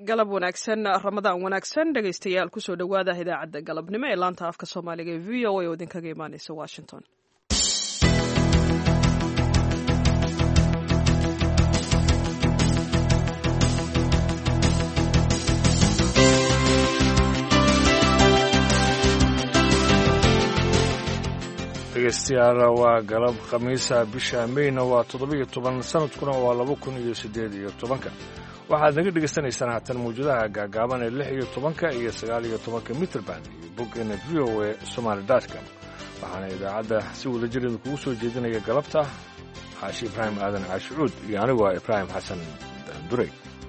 galab wanaagsan ramadaan wanaagsan dhegaystayaal kusoo dhowaada idaacadda galabnimo ee laanta afka soomaaliga ee v o a oo idinkaga imaaneysa washington. dhegeystayaal waa galab khamiisa bisha Mayna waa 17 sanadkuna waa 2018. waxaad naga dhegaysanaysaan haatan mawjadaha gaagaaban ee 16 iyo 19 mitrban iyo boggeena VOA Somali.com. waxaana idaacadda si wada jir kugu soo jeedinaya galabta Xaashi Ibraahim Aadan Caashuud iyo anigu Ibraahim Xasan Duray.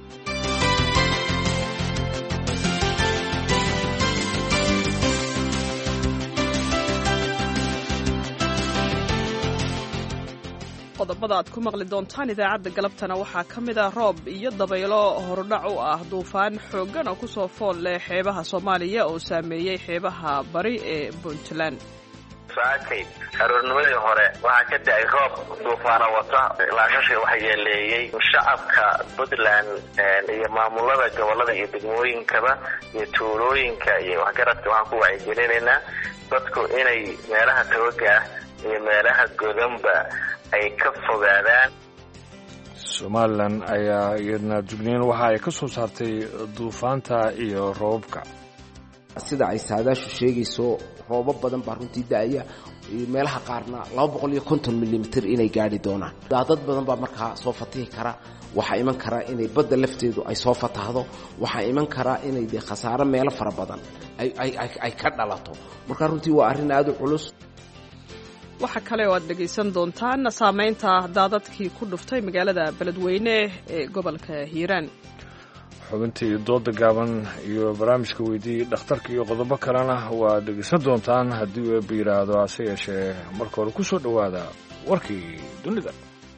qodobada aad ku maqli doontaan idaacadda galabtana waxaa ka mid ah roob iyo dabaylo hordhac u ah duufaan xooggan oo kusoo fool leh xeebaha Soomaaliya oo saameeyay xeebaha bari ee Puntland. saakay aroornimadii hore waxaa ka da'ay roob duufaana wata laashashi waxa yeeleeyay shacabka Puntland iyo maamulada gobolada iyo degmooyinkaba iyo tuulooyinka iyo waxgaradka waxaan ku wacyigelinaynaa dadku inay meelaha tawaga iyo meelaha godanba ay ka fogaadaan. Somaliland ayaa iyadna dugniin waxa ay ka soo saartay duufaanta iyo roobka sida ay saadaashu sheegayso roobab badan baa runtii da'aya meelaha qaarna 250 mm inay gaari doonaan. dad badan baa markaa soo fatihi kara, waxa iman kara inay badda lafteedu ay soo fatahdo, waxa iman kara inay khasaaro meelo fara badan ay ka dhalato. marka runtii waa arrin aad u culus. waxa kale oo aad dhegaysan doontaan saameynta daadadkii ku dhuftay magaalada Beledweyne ee gobolka Hiiraan. xubintii dooda gaaban iyo barnaamijka weydii dhakhtarka iyo qodobo kalena waa dhegaysan doontaan haddii uu biiraado hase yeeshee marka hore ku soo dhowaada warkii dunida.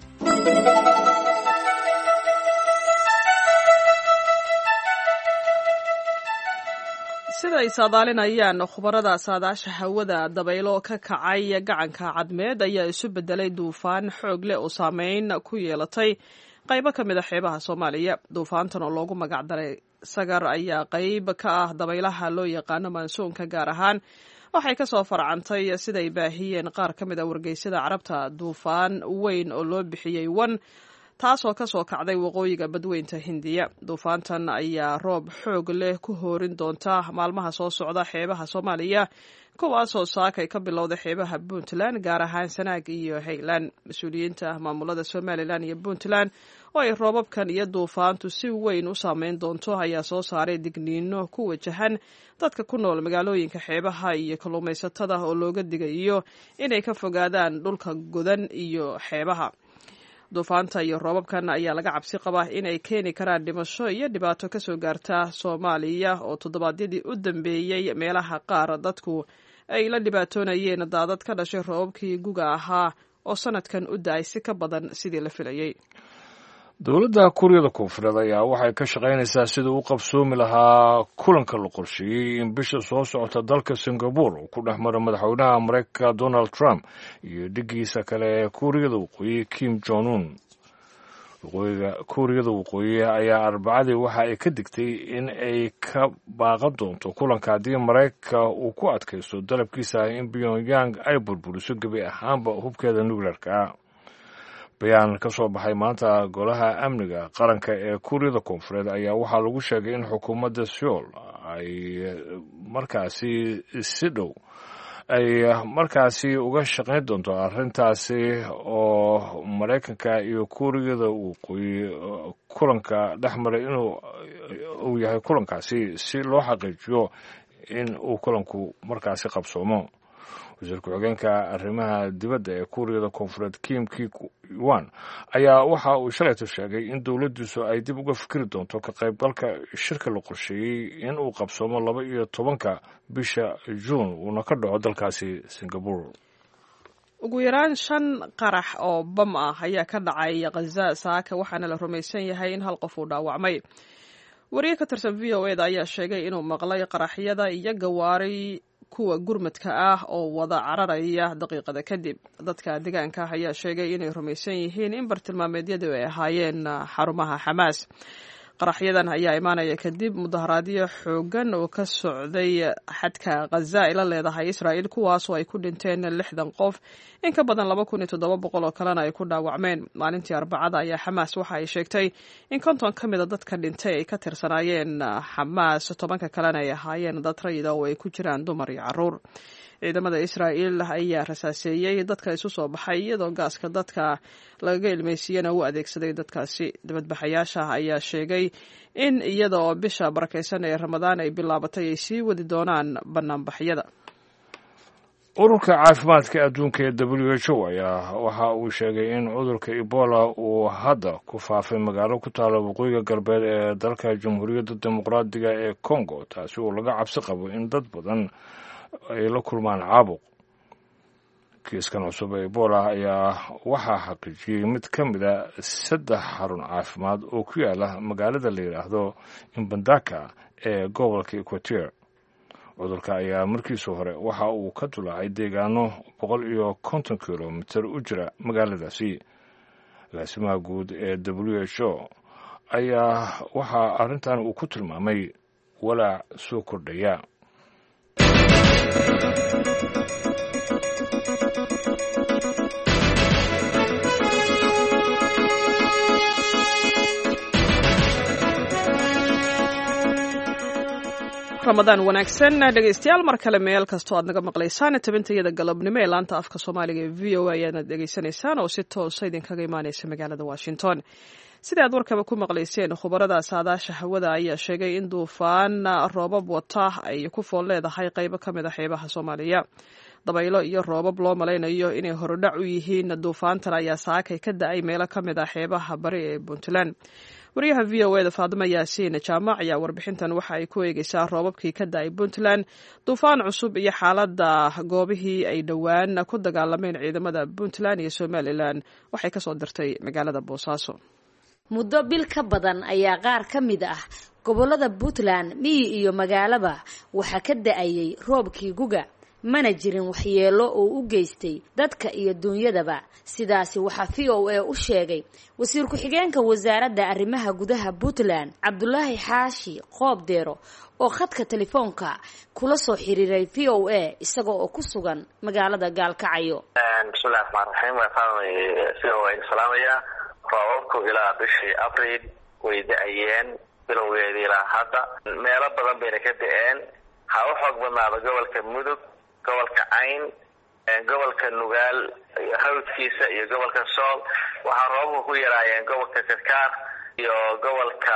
sida ay saadaalinayaan khubarada saadaasha hawada dabaylo ka kacay gacanka cadmeed ayaa isu bedelay duufaan xoog leh oo saameyn ku yeelatay qaybo ka mid ah xeebaha Soomaaliya. duufaantan oo loogu magac daray Sagar ayaa qayb ka ah dabaylaha loo yaqaano mansuunka, gaar ahaan waxay ka soo farcantay siday baahiyeen qaar ka mid ah wargeysyada Carabta duufaan weyn oo loo bixiyay Wan, taasoo ka soo kacday waqooyiga badweynta Hindiya. duufaantan ayaa roob xoog leh ku hoorin doonta maalmaha soo socda xeebaha Soomaaliya, kuwaasoo saakay ka bilowda xeebaha Puntland, gaar ahaan Sanaag iyo Highland. mas-uuliyiinta maamulada Somaliland iyo Puntland oo ay roobabkan iyo duufaantu si weyn u saameyn doonto ayaa soo saaray digniino ku wajahan dadka ku nool magaalooyinka xeebaha iyo kalluumaysatada oo looga digayo inay ka fogaadaan dhulka godan iyo xeebaha. duufaanta iyo roobabkan ayaa laga cabsi qabaa inay keeni karaan dhimasho iyo dhibaato ka soo gaarta Soomaaliya oo toddobaadyadii u dambeeyey meelaha qaar dadku ay la dhibaatoonayeen daadad ka dhashay roobabkii guga ahaa oo sanadkan u da'ay si ka badan sidii la filayay. dowladda Kuuriyada Koonfureed ayaa waxay ka shaqaynaysaa sidii u qabsoomi lahaa kulanka la qorsheeyay in bisha soo socota dalka Singapore uu ku dhex maro madaxweynaha Mareykanka Donald Trump iyo dhigiisa kale ee Kuuriyada Waqooyi Kim Jong-un. Kuuriyada Waqooyi ayaa Arbacadii waxa ay ka digtay in ay ka baaqan doonto kulanka haddii Mareykanka uu ku adkaysto dalabkiisa in Pyongyang ay burburiso gebi ahaanba hubkeeda nuclearka. bayaan ka soo baxay maanta golaha amniga qaranka ee Kuuriyada Koonfureed ayaa waxaa lagu sheegay in xukuumadda Seoul ay markaasi si dhow ay markaasi uga shaqayn doonto arrintaasi oo Mareykanka iyo Kuuriyada Waqooyi kulanka dhexmaray inuu yahay kulankaasi si loo xaqiijiyo in uu kulanku markaasi qabsoomo. wasiirka xogeenka arrimaha dibadda ee Kuuriyada Koonfureed Kim Ki-wan ayaa waxa uu shalayto sheegay in dowladdiisu ay dib uga fikiri doonto ka qaybgalka shirka la qorsheeyey in uu qabsoomo 12 bisha Juun uuna ka dhaco dalkaasi Singapore. ugu yaraan 5 qarax oo bam ah ayaa ka dhacay Gaza saaka, waxaana la rumaysan yahay in hal qof uu dhaawacmay. wariye ka tirsan VOA ayaa sheegay inuu maqlay qaraxyada iyo gawaari kuwa gurmadka ah oo wada cararaya daqiiqada kadib. dadka deegaanka ayaa sheegay inay rumaysan yihiin in bartilmaameedyadu ay ahaayeen xarumaha Xamaas. qaraxyadan ayaa imaanaya kadib mudaharaadyo xoogan oo ka socday xadka Gaza ila leedahay Israa'iil kuwaas oo ay ku dhinteen 60 qof in ka badan 2700 oo kalena ay ku dhaawacmeen. Maalintii Arbacada ayaa Xamaas waxa ay sheegtay in 50 ka mid ah dadka dhintay ay ka tirsanaayeen Xamaas 10 kalena ay ahaayeen dad rayid oo ay ku jiraan dumar iyo carruur. ciidamada Israa'iil ayaa rasaaseeyay dadka isu soo baxay iyadoo gaaska dadka laga ilmeysiyana uu adeegsaday dadkaasi. Dibadbaxayaasha ayaa sheegay in iyadoo bisha barakeysan ee Ramadaan ay bilaabatay ay sii wadi doonaan banaanbaxyada. ururka caafimaadka adduunka ee WHO ayaa waxa uu sheegay in cudurka Ebola uu hadda ku faafay magaalo ku taala waqooyiga galbeed ee dalka Jamhuuriyadda Dimuqraadiga ee Congo, taasi oo laga cabsi qabo in dad badan ay la kulmaan caabuq. kiiskan cusub ee Ebola ayaa waxaa xaqiijiyey mid ka mid ah 3 xarun caafimaad oo ku yaala magaalada la yiraahdo Mbandaka ee gobolka Equateur. cudurka ayaa markiisii hore waxa uu ka dulaacay deegaano 150 kilomitir u jira magaaladaasi. Agaasimaha guud ee WHO ayaa waxa arrintan uu ku tilmaamay walaac soo kordhaya. Ramadaan wanaagsan dhageystayaal mar kale meel kastoo aad naga maqlaysaan tabintayada galabnimo ee laanta afka Soomaaliga ee VOA ayaad dhageysanaysaan oo si toos ah idinkaga imaanaysa magaalada Washington. Sida aad warkaba ku maqlayseen, khubarada saadaasha hawada ayaa sheegay in duufaan roobab wata ay ku fool leedahay qaybo ka mid ah xeebaha Soomaaliya. dabaylo iyo roobab loo malaynayo inay horodhac u yihiin duufaantan ayaa saakay ka da'ay meelo ka mid ah xeebaha bari ee Puntland. wariyaha VOA Faadima Yaasiin Jaamac ayaa warbixintan waxa ay ku eegaysaa roobabkii ka da'ay Puntland, duufaan cusub iyo xaaladda goobihii ay dhowaan ku dagaalameen ciidamada Puntland iyo Somaliland. waxay ka soo dirtay magaalada Boosaaso. muddo bil ka badan ayaa qaar ka mid ah gobolada Puntland miyi iyo magaalaba waxa ka da'ayay roobkii guga, mana jirin waxyeelo oo u geystay dadka iyo dunyadaba. sidaasi waxa VOA u sheegay wasiir ku-xigeenka wasaaradda arrimaha gudaha Puntland Cabdullaahi Xaashi Qoobdeero oo khadka telefoonka kula soo xiriiray VOA isaga oo ku sugan magaalada Gaalkacyo. bismillaahir rahmaanir rahiim. VOA salaamaya. roobabku ilaa bishii Abriil way da'ayeen bilowgeedii ilaa hadda meelo badan bayna ka da'een. ha u xoog badnaado gobolka Mudug, gobolka Cayn, gobolka Nugaal hawdkiisa iyo gobolka Sool. waxaa roobabku ku yaraayeen gobolka Karkaar iyo gobolka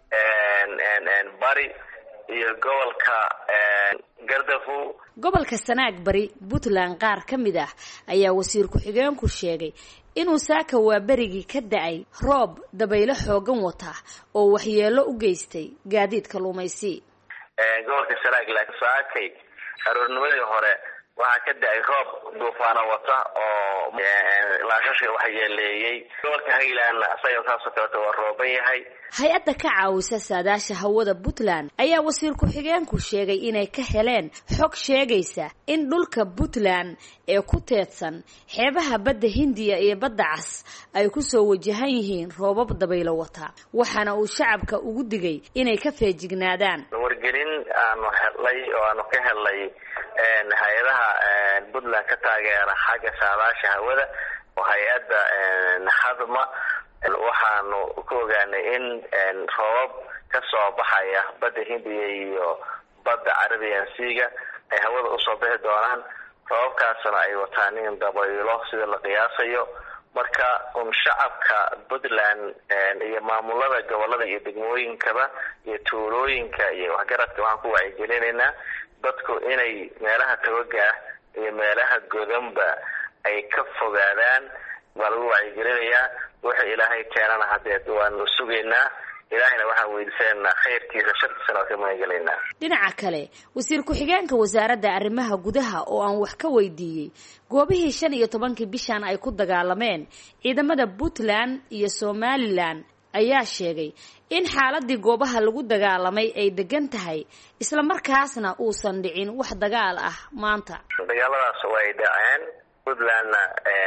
Bari iyo gobolka Gardafu. gobolka Sanaag Bari Puntland qaar ka mid ah ayaa wasiir ku-xigeenku sheegay inuu saaka waa berigii ka da'ay roob dabaylo xoogan wata oo waxyeelo u geystay gaadiidka lumaysi. gobolka Sanaag laakiin saakay aroornimadii hore waxaa ka da'ay roob duufaano wata oo laashashka waxyeeleeyay. gobolka Highland asagoo kaasoo kaleeto waa rooban yahay. hay-adda ka caawisa saadaasha hawada Puntland ayaa wasiir ku-xigeenku sheegay inay ka heleen xog sheegaysa in dhulka Puntland ee ku teedsan xeebaha badda Hindiya iyo badda Cas ay ku soo wajahan yihiin roobab dabaylo wata, waxaana uu shacabka ugu digay inay ka feejignaadaan. wargelin aanu helay oo aanu ka helay hay-adaha Puntland ka taageera xagga saadaasha hawada oo hay-adda Hadma, waxaanu ku ogaanay in roobab ka soo baxaya badda Hindiya iyo badda Arabian Sea ay hawada u soo bixi doonaan. roobabkaasna ay wataan in dabaylo sida la qiyaasayo. marka shacabka Puntland iyo maamulada gobolada iyo degmooyinkaba iyo tuulooyinka iyo waxgaradka waxaan ku wacyigelinaynaa dadku inay meelaha tawaga iyo meelaha godanba ay ka fogaadaan. waa lagu wacyigelinayaa. waxa ilaahay keenana hadeed waanu sugaynaa. ilaahayna waxaan weydiisanaynaa khayrkiisa shartiisana waa ka magangelaynaa. dhinaca kale wasiir ku-xigeenka wasaaradda arrimaha gudaha oo aan wax ka weydiiyey goobihii 15 bishan ay ku dagaalameen ciidamada Puntland iyo Somaliland ayaa sheegay in xaaladii goobaha lagu dagaalamay ay degan tahay isla markaasna uusan dhicin wax dagaal ah maanta. dagaaladaas way dhaceen puntlandna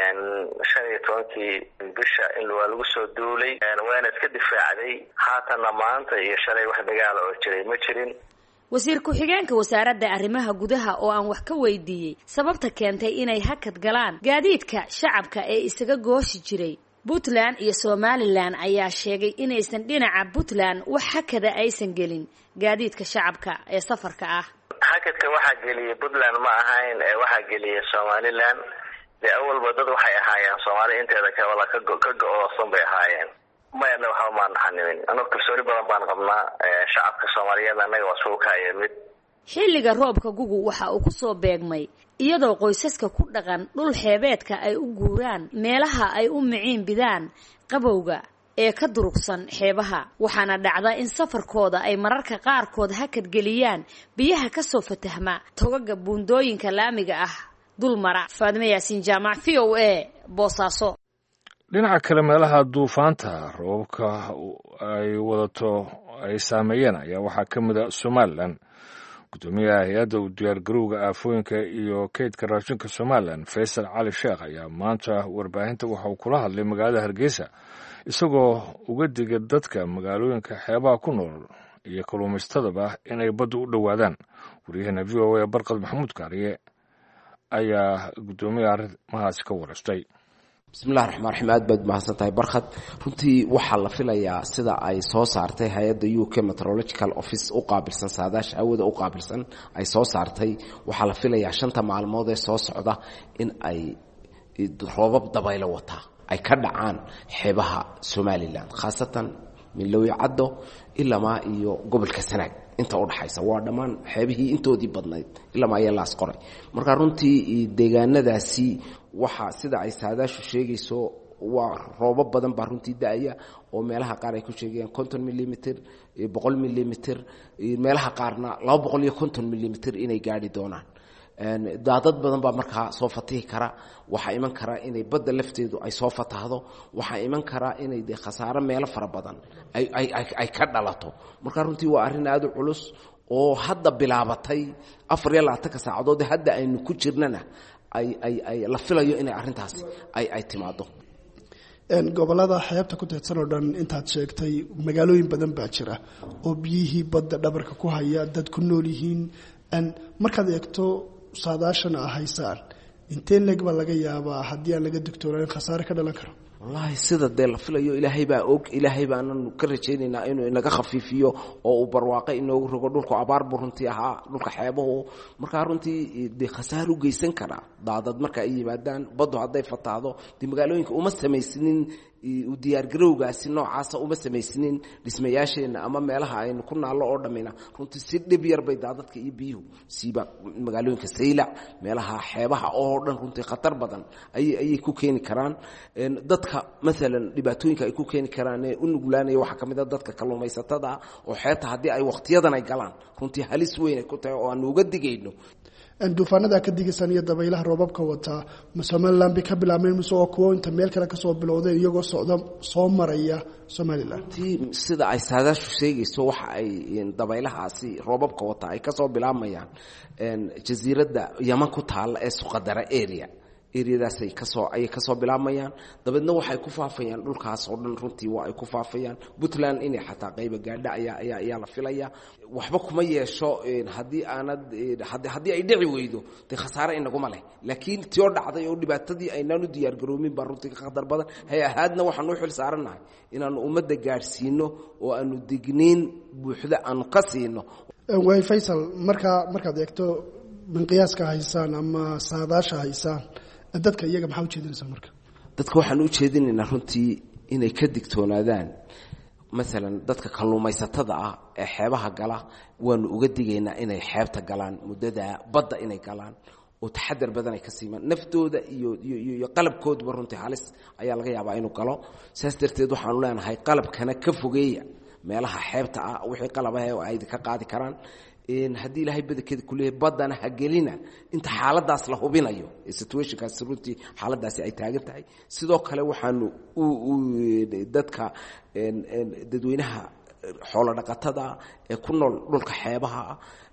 15 bisha in waa lagu soo duulay waana iska difaacday haatanna maanta iyo shalay wax dagaal oo jiray ma jirin. wasiir ku-xigeenka wasaaradda arrimaha gudaha oo aan wax ka weydiiyey sababta keentay inay hakad galaan gaadiidka shacabka ee isaga gooshi jiray Puntland iyo Somaliland ayaa sheegay inaysan dhinaca Puntland wax hakada aysan gelin gaadiidka shacabka ee safarka ah. hakadka waxaa geliyay Puntland ma ahayn waxaa geliyay Somaliland awalba dad waxay ahaayeen Soomaali inteeda kala ka go'oosan bay ahaayeen mayna waxa ma naxanin anoo kalsooni badan baan qabnaa shacabka Soomaaliyeed anaga waa soo kaayeen. xilliga roobka gugu waxa uu ku soo beegmay iyadoo qoysaska ku dhaqan dhul xeebeedka ay u guuraan meelaha ay u miciin bidaan qabowga ee ka durugsan xeebaha waxaana dhacda in safarkooda ay mararka qaarkood hakad geliyaan biyaha ka soo fatahma togaga buundooyinka laamiga ah dulmara. Faadime Yaasiin Jaamac VOA Boosaaso. dhinaca kale meelaha duufaanta roobka ay wadato ay saameeyeen ayaa waxaa ka mid ah Somaliland. gudoomiyaha hay-adda u diyaargarowga aafooyinka iyo kaydka raashinka Somaliland Faysal Cali Sheekh ayaa maanta warbaahinta waxa uu kula hadlay magaalada Hargeysa isagoo uga digay dadka magaalooyinka xeebaha ku nool iyo kalluumaystadaba inay badda u dhowaadaan. wariyahana VOA Barqad Maxamuud Kaariye ayaa gudoomiyaha arrimahaasi ka wareystay. bismillahi raxmaan raxiim aad baad mahadsantahay Barqad. runtii waxaa la filayaa sida ay soo saartay hay-adda UK Meteorological Office u qaabilsan saadaasha hawada u qaabilsan ay soo saartay waxaa la filayaa 5 maalmood ee soo socda in ay roobab dabaylo wata ay ka dhacaan xeebaha Somaliland khaasatan Milowicado ilaa iyo gobolka Sanaag inta u dhaxaysa waa dhamaan xeebihii intoodii badnayd ilaa ay laas qoray. marka runtii deegaanadaasi waxa sida ay saadaashu sheegayso waa roobab badan baa runtii daaya oo meelaha qaar ay ku sheegayaan 50 mm 100 mm meelaha qaarna 250 mm inay gaari doonaan. daadad badan baa markaa soo fatihi kara waxa iman kara inay badda lafteedu ay soo fatahdo waxa iman kara inay khasaaro meelo fara badan ay ka dhalato. marka runtii waa arrin aad u culus oo hadda bilaabatay 24 saacadood hadda aynu ku jirnana ay la filayo inay arrintaas ay timaado. gobolada xeebta ku teedsan oo dhan intaad sheegtay magaalooyin badan baa jira oo biyihii badda dhabarka ku haya dad ku nool yihiin markaad eegto saadaashana haysaan intee leeg baa laga yaabaa haddii aan laga digtoonayn khasaare ka dhalan karo. wallahi sida dee la filayo ilaahay baa og ilaahay baanan ka rajaynaynaa inuu inaga khafiifiyo oo uu barwaaqo inoogu rogo dhulku abaar buu runtii ahaa dhulka xeebahu markaa runtii dee khasaar u geysan karaa daadad marka ay yimaadaan baddu hadday fataahdo dee magaalooyinka uma samaysnin u diyaargarowgaasi noocaasa uma samaysnin dhismayaasheenna ama meelaha aynu ku naallo oo dhammina runtii si dhib yar bay daadadka iyo biyuhu siiba magaalooyinka saylac meelaha xeebaha oo dhan runtii khatar badan ayay ku keeni karaan. dadka maalan dhibaatooyinka ay ku keeni karaan ee u nuglaanaya waxaa ka mid a dadka kalluumaysatada oo xeebta haddii ay wakhtiyadan ay galaan runtii halis weyn ay ku tahay oo aanu uga digayno. duufaanada ka digaysan iyo dabaylaha roobabka wata Somaliland bay ka bilaabeen mise oo kuwa inta meel kale ka soo bilowday iyagoo socda soo maraya Somaliland. sida ay saadaashu sheegayso waxa ay dabaylahaasi roobabka wata ay ka soo bilaabayaan jasiiradda Yaman ku taal ee Suqadara area eriyadaas ay ka soo bilaabayaan dabeedna waxay ku faafayaan dhulkaas oo dhan runtii waa ay ku faafayaan. Puntland inay xataa qayb gaadha ayaa la filaya waxba kuma yeesho haddii ay dhici weydo de khasaare inaguma leh laakiin tio dhacday oo dhibaatadii aynaanu diyaar garoomin baa runtii ka qadar badan. hay-ahaadna waxaan u xil saaranahay inaanu ummadda gaadhsiino oo aanu digniin buuxda aanu ka siino. way Faysal markaad eegto min qiyaaska haysaan ama saadaasha haysaan dadka iyaga maxaa u jeedinaysaa marka? dadka waxaan u jeedinaynaa runtii inay ka digtoonaadaan maalan dadka kalluumaysatada ah ee xeebaha gala waanu uga digaynaa inay xeebta galaan muddada badda inay galaan oo taxadar badan ay ka siimaan naftooda iyo qalabkooduba runtii halis ayaa laga yaabaa inuu galo. saas darteed waxaanu leenahay qalabkana ka fogeeya meelaha xeebta ah wixii qalab ah oo ay ka qaadi karaan. haddii ilaahay badankeeda ku leeyahay baddana ha gelina inta xaaladaas la hubinayo situationkaas runtii xaaladaasi ay taagan tahay. sidoo kale waxaanu dadka dadweynaha xoolo dhaqatada ee ku nool dhulka xeebaha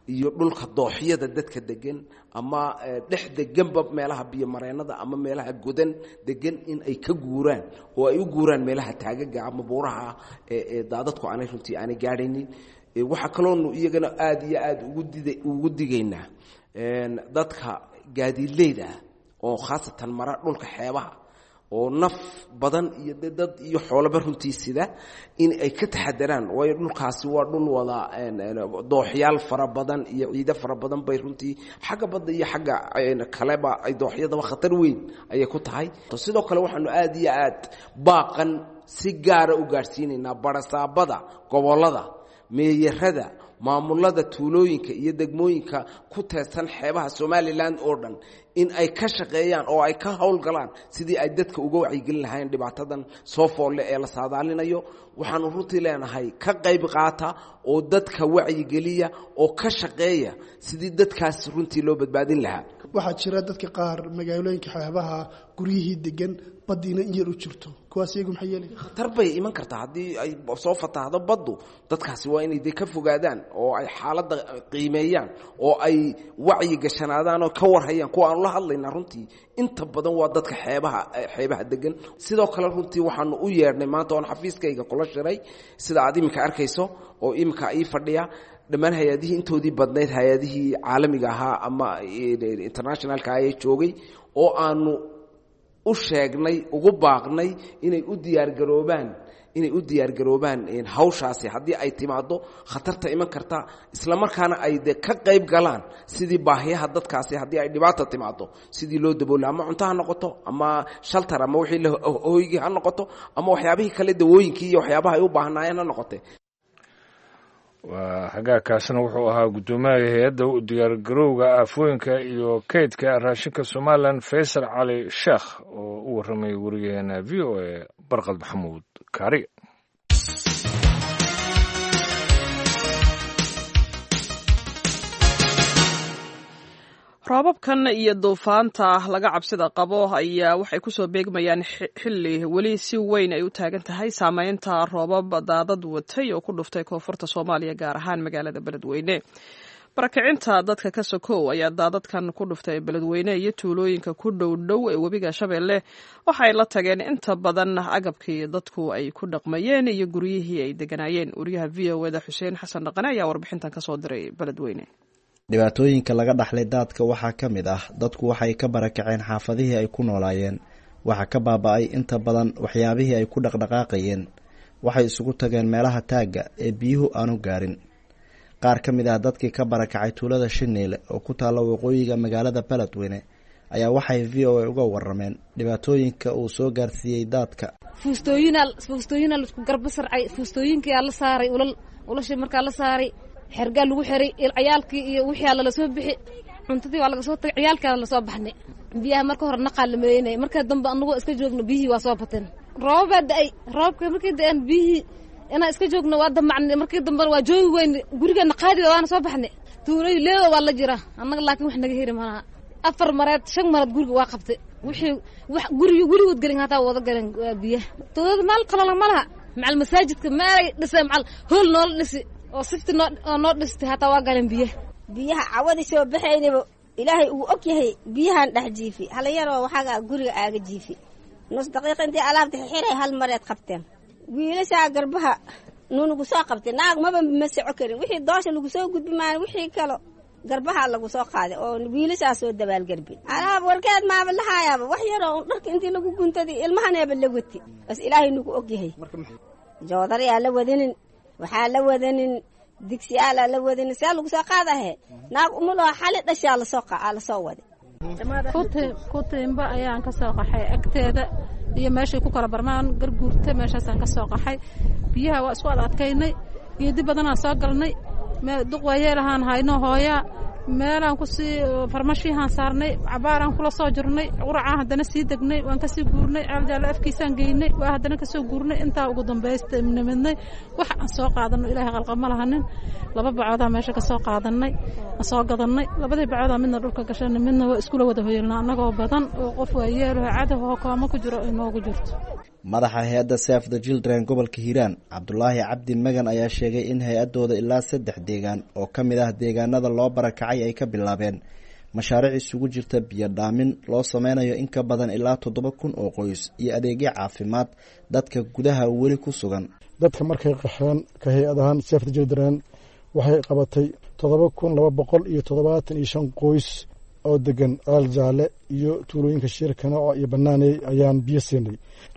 iyo dhulka dooxyada dadka degan ama dhex deganba meelaha biyo mareenada ama meelaha godan degan in ay ka guuraan oo ay u guuraan meelaha taagaga ama buuraha ee daadadku aanay runtii aanay gaadhaynin waxa kaloonu iyagana aad iyo aad ugu digaynaa dadka gaadiidleyda oo khaasatan mara dhulka xeebaha oo naf badan iyo dad iyo xoolaba runtii sida in ay ka taxadaraan waayo dhulkaasi waa dhul wada dooxyaal fara badan iyo ciido fara badan bay runtii xagga badda iyo xagga kaleba ay dooxyadaba khatar weyn ayay ku tahay sidoo kale waxaanu aad iyo aad baaqan si gaara u gaadhsiinaynaa barasaabada gobollada meeyarada maamulada tuulooyinka iyo degmooyinka ku teedsan xeebaha Somaliland oo dhan in ay ka shaqeeyaan oo ay ka howlgalaan sidii ay dadka uga wacyigelin lahayn dhibaatadan soo foolle ee la saadaalinayo waxaanu runtii leenahay ka qayb qaata oo dadka wacyigeliya oo ka shaqeeya sidii dadkaas runtii loo badbaadin lahaa waxaa jira dadka qaar magaalooyinka xeebaha guryihii degan badina in yar u jirto kuwaas iyagu maxay yeelayaan khatar bay iman kartaa haddii ay soo fatahdo baddu dadkaasi waa inay ka fogaadaan oo ay xaaladda qiimeeyaan oo ay wacyi gashanaadaan oo ka warhayaan kuwa aan la hadlayna runtii inta badan waa dadka xeebaha degan sidoo kale runtii waxaanu u yeernay maanta oon xafiiskayga kula shiray sida aad iminka arkayso oo iminka ii fadhiya dhammaan hay-adihii intoodii badnayd hay-adihii caalamiga ahaa ama internationalka ayay joogay oo aanu u sheegnay ugu baaqnay inay u diyaargaroobaan hawshaasi haddii ay timaado khatarta iman karta isla markaana ay ka qayb galaan sidii baahiyaha dadkaasi haddii ay dhibaato timaado sidii loo daboolo ama cunto ha noqoto ama shaltar ama wixii hoygii ha noqoto ama waxyaabihii kale dawooyinkii iyo waxyaabaha ay u baahnaayeen ha noqote waa hagaagkaasna wuxuu ahaa guddoomiyaha hay-adda u diyaargarowga aafooyinka iyo kaydka raashinka Somaliland Faysal Cali Sheekh oo u warramay wariyaheena v o a Barqad Maxamuud Kaari roobabkan iyo duufaanta laga cabsida qabo ayaa waxay kusoo beegmayaan xilli weli si weyn ay u taagan tahay saameynta roobab daadad watay oo ku dhuftay koonfurta Soomaaliya gaar ahaan magaalada Beledweyne barakicinta dadka ka sokow ayaa daadadkan ku dhuftay Beledweyne iyo tuulooyinka ku dhow ee webiga Shabeelle waxay la tageen inta badan agabkii dadku ay ku dhaqmayeen iyo guryihii ay deganayeen wariyaha VOAda Xuseen Xasan Dhaqane ayaa warbixintan ka soo diray Beledweyne dhibaatooyinka laga dhaxlay daadka waxaa ka mid ah dadku waxay ka barakaceen xaafadihii ay ku noolaayeen waxaa ka baaba'ay inta badan waxyaabihii ay ku dhaqdhaqaaqayeen waxay isugu tageen meelaha taagga ee biyuhu aanu gaarin qaar ka mid ah dadkii ka barakacay tuulada Shiniile oo ku taalla waqooyiga magaalada Beledweyne ayaa waxay VOA uga warrameen dhibaatooyinka uu soo gaarsiiyey daadka fuustooyinal isku garbasarcay fuustooyinkii la saaray ulashi markaa la saaray xergaa lagu xiray ciyaalkii iyo wixii la soo bixi cuntadii waa laga soo tagay ciyaalkii la soo baxnay biyaha marka hore naqaalameeyay marka dambe anagu iska joogno biyihii waa soo bateen roobka markii daan biyihii ina iska joogno waa damacnay markii dambe waa joogi weyn gurigeena qaadi waana soo baxnay tuulay leedo waa la jira anaga laakiin wax naga hiri malaha 4 mareed 5 mareed guriga waa qabtay wixii wax guriga galin hata wada galan biyaha todoba maal qalala malaha macal masaajidka meelay dhisay macal hool nool dhisi oo sifti noo dhistay hata waa galan biyaha cawadi soo baxaynaba ilaahay uu og yahay biyahan dhex jiifi hal yaroo waxaaga guriga aaga jiifi nus daqiiqo intii alaabta xiray hal mareed qabteen wiilasha garbaha nuunugu soo qabtay naag maba ma soco karin wixii doosha lagu soo gudbi maan wixii kale garbaha lagu soo qaaday oo wiilasha soo dabaal garbi alaab warkeed maaba lahaayaba wax yaroo dharka intii lagu guntaday ilmahaneeba la wati bas ilaahay nugu og yahay joodar yaa la wadinin waxaa la wadanin digsiyaal la wadanin si lagu soo qaadahay naag umulo xali dhashaa la soo waday ku tiimba ayaan ka soo qaxay agteeda iyo meeshay ku kala barmaan garguurta meeshaasaan ka soo qaxay biyaha waa isku adkaynay geedi badanaa soo galnay duq waayeelahaan hayno hooya meelaan ku sii farmashiihaan saarnay cabaaraan kula soo jirnay quracaan haddana sii degnay waan ka sii guurnay caaljaalo afkiisaan geynay waa haddana ka soo guurnay intaa ugu dambaysta nimidnay wax aan soo qaadano ilaahay qalqama lahanin 2 bacoodaa meesha ka soo qaadanay aan soo gadanay 2 bacoodaa midna dhulka gashanay midna waa iskula wada hoyelnaa annagoo badan oo qof waayeelo cadaho kooma ku jiro inoogu jirto madaxa hay-adda save the children gobolka hiiraan cabdulaahi cabdi magan ayaa sheegay in hay-adooda ilaa 3 deegaan oo ka mid ah deegaanada loo barakacay ay ka bilaabeen mashaariic isugu jirta biyo dhaamin loo sameynayo in ka badan ilaa 7,000 oo qoys iyo adeegyo caafimaad dadka gudaha weli ku sugan. dadka markay qaxeen ka hay-adahan save the children waxay qabatay 7,275 qoys oo degan aal jaale iyo tuulooyinka Shiirkanaaco iyo Banaaney ayaan biyo siinay.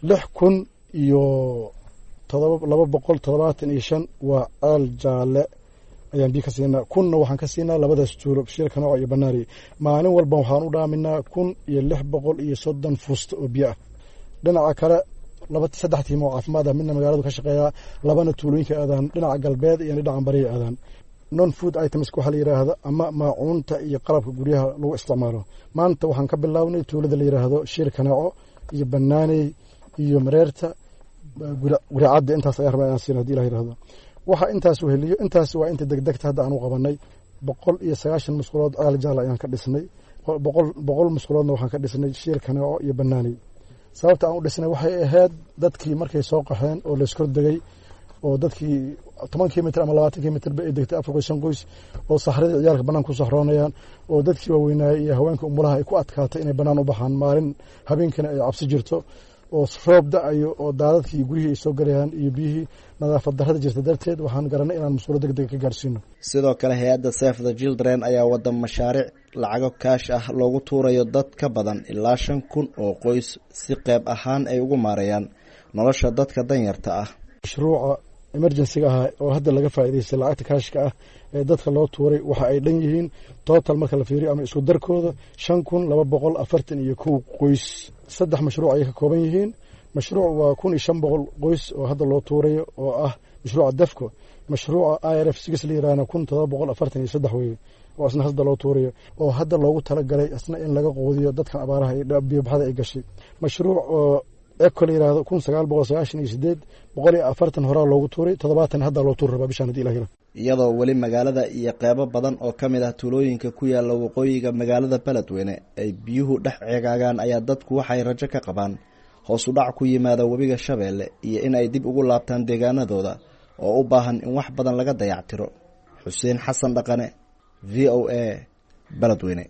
6,275 waa aal jaale ayaan biyo ka siinaa. 1,000 waxaan ka siinaa labadaas tuulo Shiirkanaaco iyo Banaaney. maalin walba waxaan u dhaaminaa 1,630 fuusto oo biyo ah. dhinaca kale 3 tiim oo caafimaad ah midna magaaladu ka shaqeeya, labana tuulooyinka aadaan dhinaca galbeed iyo dhinaca bariga aadaan. non food items waxa la yiraahdo ama maacuunta iyo qalabka guryaha lagu isticmaalo. maanta waxaan ka bilownay tuulada la yiraahdo Shiirkanaaco iyo Banaaney iyo Mareerta guricada intaas ay rabaan siin hadii la yiraahdo. waxa intaas u heliyo intaas waa inta degdegta hadda aan u qabanay 190 musqulood aal jaal ayaan ka dhisnay. 100 musquloodna waxaan ka dhisnay Shiirkanaaco iyo Banaaney. sababta aan u dhisnay waxay ahayd dadkii markay soo qaxeen oo la iskor degay oo dadkii 10 kilomitir ama 20 kilomitir bay degtay Afrika qoys oo saxarada ciyaalka banaan ku saxroonayaan oo dadkii waaweynaa iyo haweenka umulaha ay ku adkaatay inay banaan u baxaan maalin habeenkana ay cabsi jirto oo roob da'ayo oo daadadkii gurihii ay soo galayaan iyo biyihii nadaafad darrada jirta darteed waxaan garanay inaan mas'uul degdeg ka gaarsiino. sidoo kale hay-adda save the children ayaa wada mashaariic lacago kaash ah loogu tuurayo dad ka badan ilaa 5,000 oo qoys si qayb ahaan ay ugu maareeyaan nolosha dadka danyarta ah. mashruuca emergency-ga ah oo hadda laga faa'iideystay lacagta kaashka ah ee dadka loo tuuray waxa ay dhan yihiin total marka la fiiriyo ama isku darkooda 5,241 qoys. 3 mashruuc ay ka kooban yihiin. mashruuc waa 1,500 qoys oo hadda loo tuurayo oo ah mashruuca dafko. mashruuca IRF 6 liirana 1,743 weeye oo asna hadda loo tuurayo oo hadda loogu talagalay asna in laga qoodiyo dadkan abaaraha iyo biyo baxada ay gashay. mashruuc eco liirado 1998 140 hore loogu tuuray 70 hadda loo tuur rabaa bishan hadii Ilaahay yiraahdo. iyadoo weli magaalada iyo qaybo badan oo ka mid ah tuulooyinka ku yaala waqooyiga magaalada Beledweyne ay biyuhu dhex ceegaagaan ayaa dadku waxay rajo ka qabaan hoos u dhac ku yimaada webiga Shabeelle iyo in ay dib ugu laabtaan deegaanadooda oo u baahan in wax badan laga dayactiro. Xuseen Xasan Dhaqane, VOA, Beledweyne.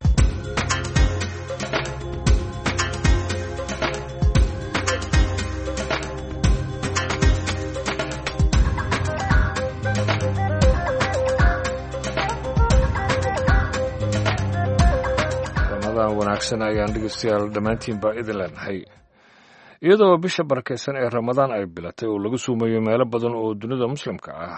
wanaagsan ayaan dhegeystayaal dhammaantiinba idin leenahay. iyadoo bisha barakeysan ee Ramadaan ay bilatay oo lagu suumayo meelo badan oo dunida muslimka ah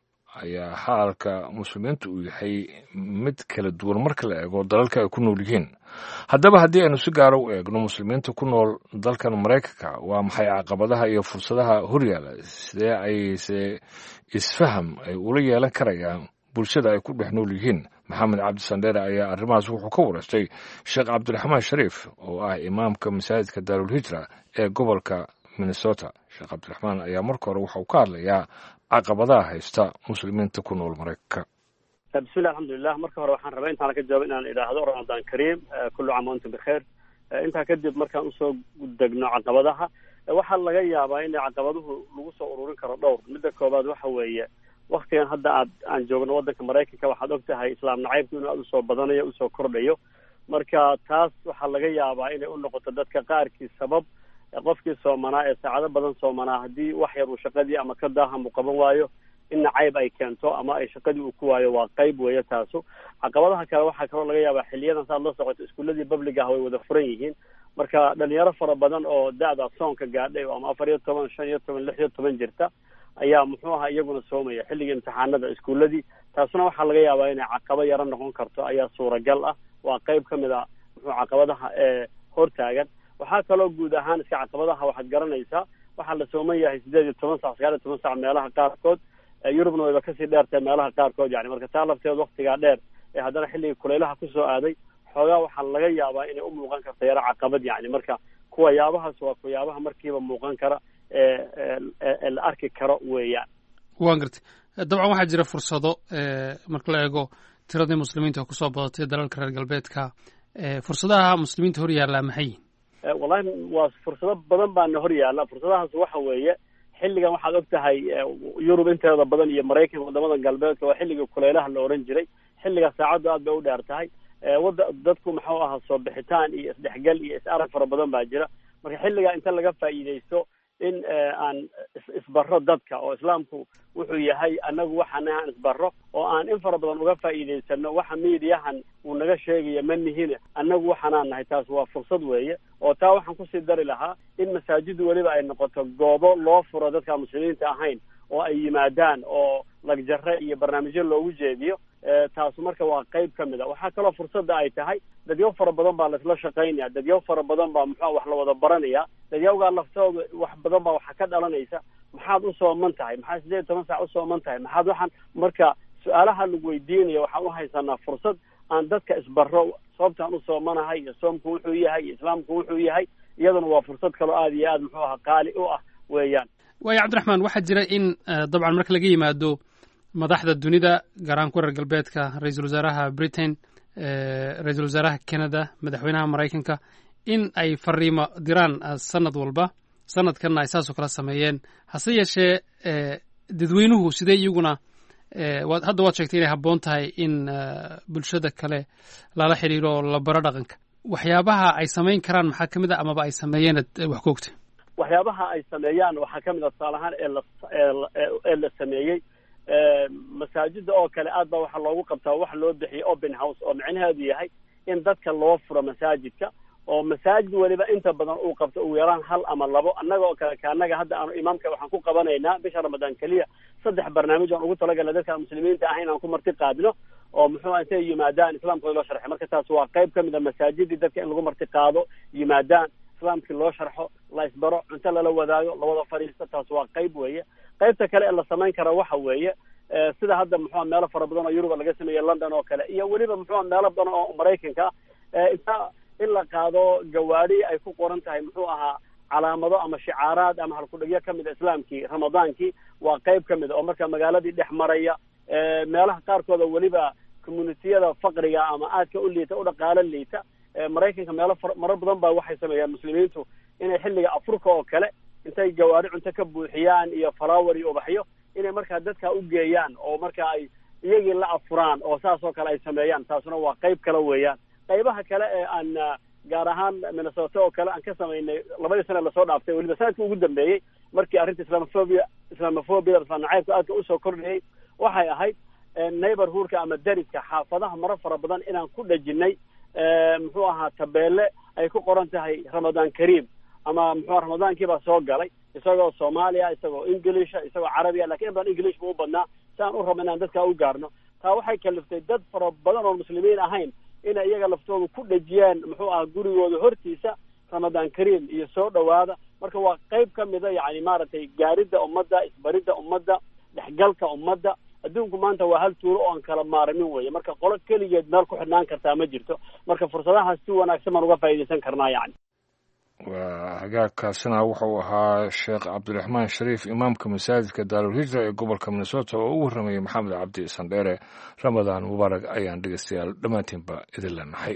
ayaa xaalka muslimiintu uu yahay mid kala duwan marka la eego dalalka ay ku nool yihiin. haddaba haddii aynu si gaara u eegno muslimiinta ku nool dalkan Mareykanka waa maxay caqabadaha iyo fursadaha horyaala, sidee ayse isfaham ay ula yeelan karayaan bulshada ay ku dhex nool yihiin. maxamed cabdi sandheere ayaa arrimahaas wuxuu ka wareystay sheekh cabdiraxmaan shariif oo ah imaamka masaajidka daarul hijra ee gobolka Minnesota. sheekh cabdiraxmaan ayaa marka hore waxa uu ka hadlayaa caqabadaha haysta muslimiinta ku nool Mareykanka. bismillah alxamdulilah. marka hore waxaan rabaa intaan ka jawaabo inaan idhaahdo ramadaan kariim, kullu caam wa antum bikheer. intaa kadib markaan usoo degno caqabadaha, waxaa laga yaabaa in caqabaduhu lagu soo ururin karo dhowr. midda koobaad waxa weeye waktigan hadda aan joogno waddanka Mareykanka waxaad ogtahay islaam nacaybku inuu aad usoo badanayo usoo kordhayo. marka taas waxaa laga yaabaa inay u noqoto dadka qaarkii sabab qofkii soomanaa ee saacado badan soomanaa haddii wax yar uu shaqadii ama ka daaham uu qaban waayo in nacayb ay keento ama ay shaqadii uu ku waayo. waa qayb weeye taasu. caqabadaha kale waxaa kaloo laga yaabaa xiliyadan saad la socoto iskuuladii public ah way wada furan yihiin. marka dhalinyaro fara badan oo da'da soonka gaadhay ama 14, 15, 16 jirta ayaa muxuu ahaa iyaguna soomaya xilliga imtixaanada iskuuladii. taasuna waxaa laga yaabaa inay caqabo yaro noqon karto ayaa suuragal ah. waa qayb ka mid a muxuu caqabadaha ee hortaagan. waxaa kaloo guud ahaan iska caqabadaha waxaad garanaysaa waxaa la sooman yahay 18 saac 19 saac meelaha qaarkood. Yurubna wayba kasii dheertay meelaha qaarkood yani. marka taa lafteed waqtigaa dheer ee haddana xilliga kulaylaha kusoo aaday xoogaa waxaa laga yaabaa inay u muuqan karto yaro caqabad yani. marka kuwa yaabahaas waa kuyaabaha markiiba muuqan kara la arki karo weeyaan. waan gartay. dabcan waxaa jira fursado marka la eego tiradii muslimiinta oo kusoo badatay dalalka reer galbeedka. fursadaha muslimiinta hor yaallaa maxay yihiin? wallahi waa fursado badan baana hor yaalla. fursadahaas waxa weeye xilligan waxaad og tahay yurub inteeda badan iyo maraykanka wadamada galbeedka waa xilliga kuleylaha la oran jiray. xilliga saacaddu aad bay u dheer tahay. dadku muxuu ahaa soo bixitaan iyo isdhexgal iyo is-arag fara badan baa jira. marka xilligaa inta laga faa'iidaysto in aan isbaro dadka oo islaamku wuxuu yahay anagu waxaan aan isbaro oo aan in fara badan uga faa'iidaysano waxa miidiyahan uu naga sheegaya ma nihine anagu waxaanaan nahay. taas waa fursad weeye. oo taa waxaan kusii dari lahaa in masaajidu weliba ay noqoto goobo loo furo dadka muslimiinta ahayn oo ay yimaadaan oo lagjare iyo barnaamijyo loogu jeediyo. taasu marka waa qayb ka mid a. waxaa kaloo fursadda ay tahay dadyaw fara badan baa laisla shaqaynaya, dadyaw fara badan baa muxuu wax la wada baranaya. dadyawgaa laftooda wax badan baa waxa ka dhalanaysa. maxaad u sooman tahay? maxaad 18 saac u sooman tahay? maxaad waxaan marka su-aalaha lagu weydiinaya waxaan u haysanaa fursad aan dadka isbaro sababtaan u soomanahay iyo soomku wuxuu yahay iyo islaamku wuxuu yahay. iyaduna waa fursad kaloo aad iyo aad muxuu ahaa qaali u ah weeyaan. waayo cabdiraxmaan, waxaa jira in dabcan marka laga yimaado madaxda dunida gaar ahaan ku reer galbeedka, ra-iisul wasaaraha Britain, ra-iisul wasaaraha Canada, madaxweynaha Maraykanka, in ay fariimo diraan sanad walba. sanadkanna ay saasoo kala sameeyeen. hase yeeshee dadweynuhu sidee iyaguna hadda waad sheegtay inay habboon tahay in bulshada kale lala xidhiiro oo la baro dhaqanka. waxyaabaha ay samayn karaan maxaa ka mid a amaba ay sameeyeen wax ka ogta? waxyaabaha ay sameeyaan waxaa ka mid a tusaale ahaan ee la sameeyey masaajida oo kale aad baa waxaa loogu qabtaa waxa loo bixiyay open house oo micnaheedu yahay in dadka loo furo masaajidka oo masaajid weliba inta badan uu qabto ugu yaraan 1 ama 2. annaga oo kale kaanaga hadda aanu imaamka waxaan ku qabanaynaa bisha ramadaan keliya 3 barnaamij aan ugu talagalay dadka muslimiinta ahayn aan ku marti qaadino oo muxuu intay yimaadaan islaamkooda loo sharxay. marka taas waa qayb ka mid a masaajidii dadka in lagu marti qaado, yimaadaan, islaamkii loo sharxo, la isbaro, cunto lala wadaago, la wada fadhiisto. taas waa qayb weeye. qaybta kale ee la samayn kara waxa weeye sida hadda muxuu meelo fara badan oo Yurub laga sameeyay, London oo kale, iyo weliba muxuu meelo badan oo Maraykanka inta in la qaado gawaari ay ku qoran tahay muxuu ahaa calaamado ama shicaaraad ama halkudhigyo ka mid islaamkii ramadaankii. waa qayb ka mid oo marka magaaladii dhex maraya meelaha qaarkooda weliba communitiyada faqriga ama aadka u liita u dhaqaalo liita. Maraykanka marar badan baa waxay sameeyaan muslimiintu inay xilliga afurka oo kale intay gawaari cunto ka buuxiyaan iyo flower iyo ubaxyo inay markaa dadka u geeyaan oo marka ay iyagii la afuraan oo saas oo kale ay sameeyaan. taasuna waa qayb kale weeyaan. qaybaha kale ee aan gaar ahaan Minnesota oo kale aan ka samaynay 2 sano la soo dhaaftay weliba sanadkii ugu dambeeyay markii arrinta islamophobia nacaybka aadka u soo kordhayay waxay ahayd neighborhoodka ama dariska xaafadaha marar fara badan inaan ku dhajinay muxuu ahaa tabeelle ay ku qoran tahay Ramadaan Kariim ama muxuu Ramadaankii baa soo galay isagoo Soomaaliya, isagoo English, isagoo Carabiya, laakiin baan English u badnaa saan u rabnaa dadka u gaarno. taa waxay kaliftay dad fara badan oo muslimiin ahayn inay iyaga laftoodu ku dhajiyaan muxuu ahaa gurigooda hortiisa Ramadaan Kariim iyo soo dhawaada. marka waa qayb ka mid ah yani maaragtay gaaridda ummadda, isbaridda ummadda, dhexgalka ummadda. adduunku maanta waa hal tuulo oo aan kala maarmin weeye. marka qolo keligeed meel ku xidhnaan kartaa ma jirto. marka fursadahaas si wanaagsan baan uga faa'iidaysan karnaa yani. waa hagaagkaasina wuxuu ahaa sheekh cabdiraxmaan shariif, imaamka masaajidka daarul hijra ee gobolka Minnesota, oo u warramayay maxamed cabdi sandheere. ramadaan mubaarak ayaan dhegeystayaal dhammaantiinba idin leenahay.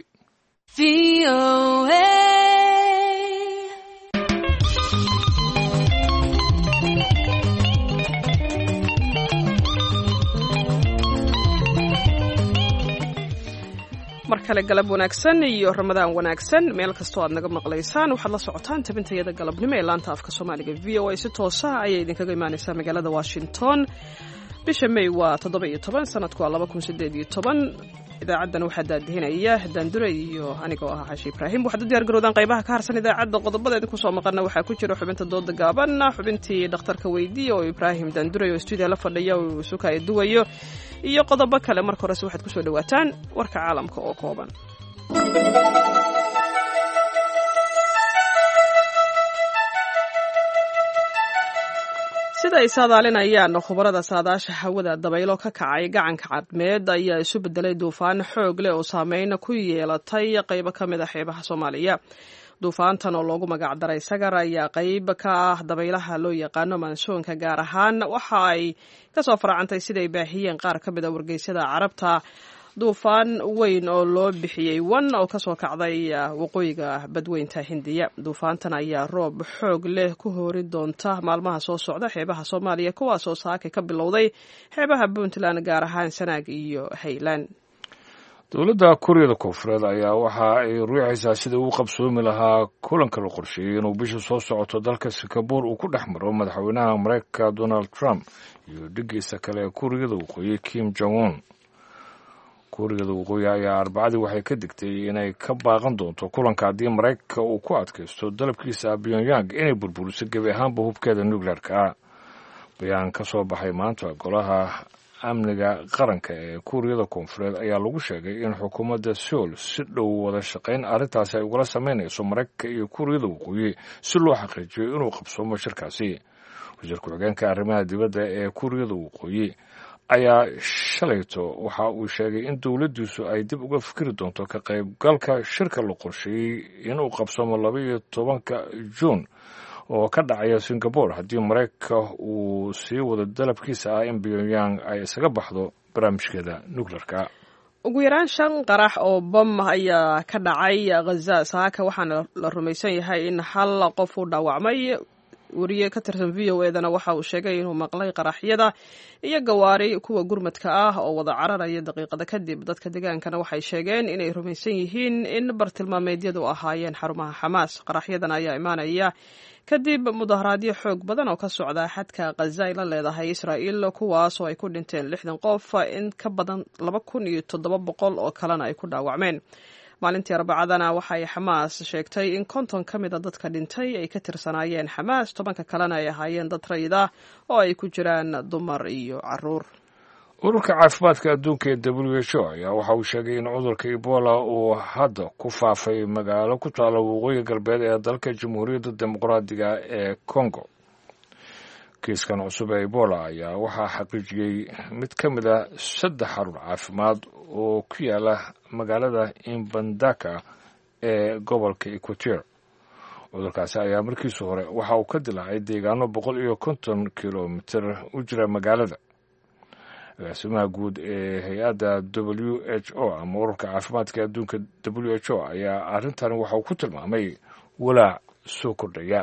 mar kale galab wanaagsan iyo ramadaan wanaagsan meel kastoo aad naga maqlaysaan. waxaad la socotaan tabintayada galabnimo ee laanta afka soomaaliga VOA. si toosa ayay idinkaga imaanaysaa magaalada Washington. bisha May waa 17 sanadku waa 2018. idaacaddan waxaa daadihinaya Daandure iyo anigoo ah Xashi Ibraahim. waxaad u diyaar garowdaan qaybaha ka harsan idaacadda. qodobadeeda ku soo maqana waxaa ku jira xubinta dooda gaaban, xubintii dhakhtarka weydiiya oo Ibraahim Daandure oo studio la fadhiya oo suka ay duwayo, iyo qodobo kale. marka hore waxaad ku soo dhawaataan warka caalamka oo kooban. sida ay saadaalinayaan khubarada saadaasha hawada, dabaylo ka kacay gacanka cadmeed ayaa isu bedelay duufaan xoog leh oo saameyn ku yeelatay qaybo ka mid ah xeebaha Soomaaliya. duufaantan oo loogu magac daray Sagar ayaa qayb ka ah dabaylaha loo yaqaano mansoonka. gaar ahaan waxa ay ka soo faracantay siday baahiyeen qaar ka mid ah wargeysyada Carabta duufaan weyn oo loo bixiyey wan oo kasoo kacday waqooyiga badweynta hindiya. duufaantan ayaa roob xoog leh ku hoori doonta maalmaha soo socda xeebaha soomaaliya, kuwaasoo saaka ka bilowday xeebaha puntland gaar ahaan sanaag iyo hayland. dowladda kuuriyada koonfureed ayaa waxa ay ruuxaysaa sidii uu qabsoomi lahaa kulanka la qorsheeyey inuu bisha soo socoto dalka singapore uu ku dhex maro madaxweynaha mareykanka donald trump iyo dhigiisa kale ee kuuriyada waqooyi kim jong un. kuuriyada waqooyi ayaa arbacadii waxay ka digtay inay ka baaqan doonto kulanka haddii maraykanka uu ku adkaysto dalabkiisa pyongyang inay burburiso gebi ahaanba hubkeeda nuclearka. bayaan ka soo baxay maanta golaha amniga qaranka ee kuuriyada koonfureed ayaa lagu sheegay in xukuumadda seoul si dhow wada shaqayn arrintaasi ay ugala samaynayso maraykanka iyo kuuriyada waqooyi si loo xaqiijiyo inuu qabsoomo shirkaasi. wasiir ku-xigeenka arrimaha dibadda ee kuuriyada waqooyi ayaa shalayto waxa uu sheegay in dowladdiisu ay dib uga fikri doonto ka qaybgalka shirka la qorsheeyey inuu qabsoomo 12 juun oo ka dhacaya singapore haddii maraykanka uu sii wado dalabkiisa ah in pyongyang ay isaga baxdo barnaamijkeeda nuclearka. ugu yaraan 5 qarax oo bam ayaa ka dhacay ghaza saaka, waxaana la rumaysan yahay in hal qof uu dhaawacmay. wariye ka tirsan VOA-dana waxa uu sheegay inuu maqlay qaraxyada iyo gawaari kuwa gurmadka ah oo wada cararaya daqiiqada kadib. dadka deegaankana waxay sheegeen inay rumaysan yihiin in bartilmaameedyadu ahaayeen xarumaha xamaas. qaraxyadan ayaa imaanaya kadib mudaharaadyo xoog badan oo ka socda xadka ghaza ay la leedahay Israa'iil, kuwaas oo ay ku dhinteen 60 qof, in ka badan 2700 oo kalena ay ku dhaawacmeen. maalintii arbacadana waxay xamaas sheegtay in 50 ka mid a dadka dhintay ay ka tirsanaayeen xamaas, 10 kalena ay ahaayeen dad rayid ah oo ay ku jiraan dumar iyo caruur. ururka caafimaadka adduunka ee WHO ayaa waxa uu sheegay in cudurka ebola uu hadda ku faafay magaalo ku taala waqooyi galbeed ee dalka jamhuuriyadda dimuqraadiga ee Congo. kiiskan cusub ee ebola ayaa waxaa xaqiijiyey mid ka mid a 3 xarun caafimaad oo ku yaala magaalada Mbandaka ee gobolka Equateur. cudurkaasi ayaa markiisu hore waxa uu ka dilaacay deegaano 150 kilomitir u jira magaalada. agaasimaha guud ee hay-adda WHO ama ururka caafimaadka adduunka WHO ayaa arrintan waxa uu ku tilmaamay walaac soo kordhaya.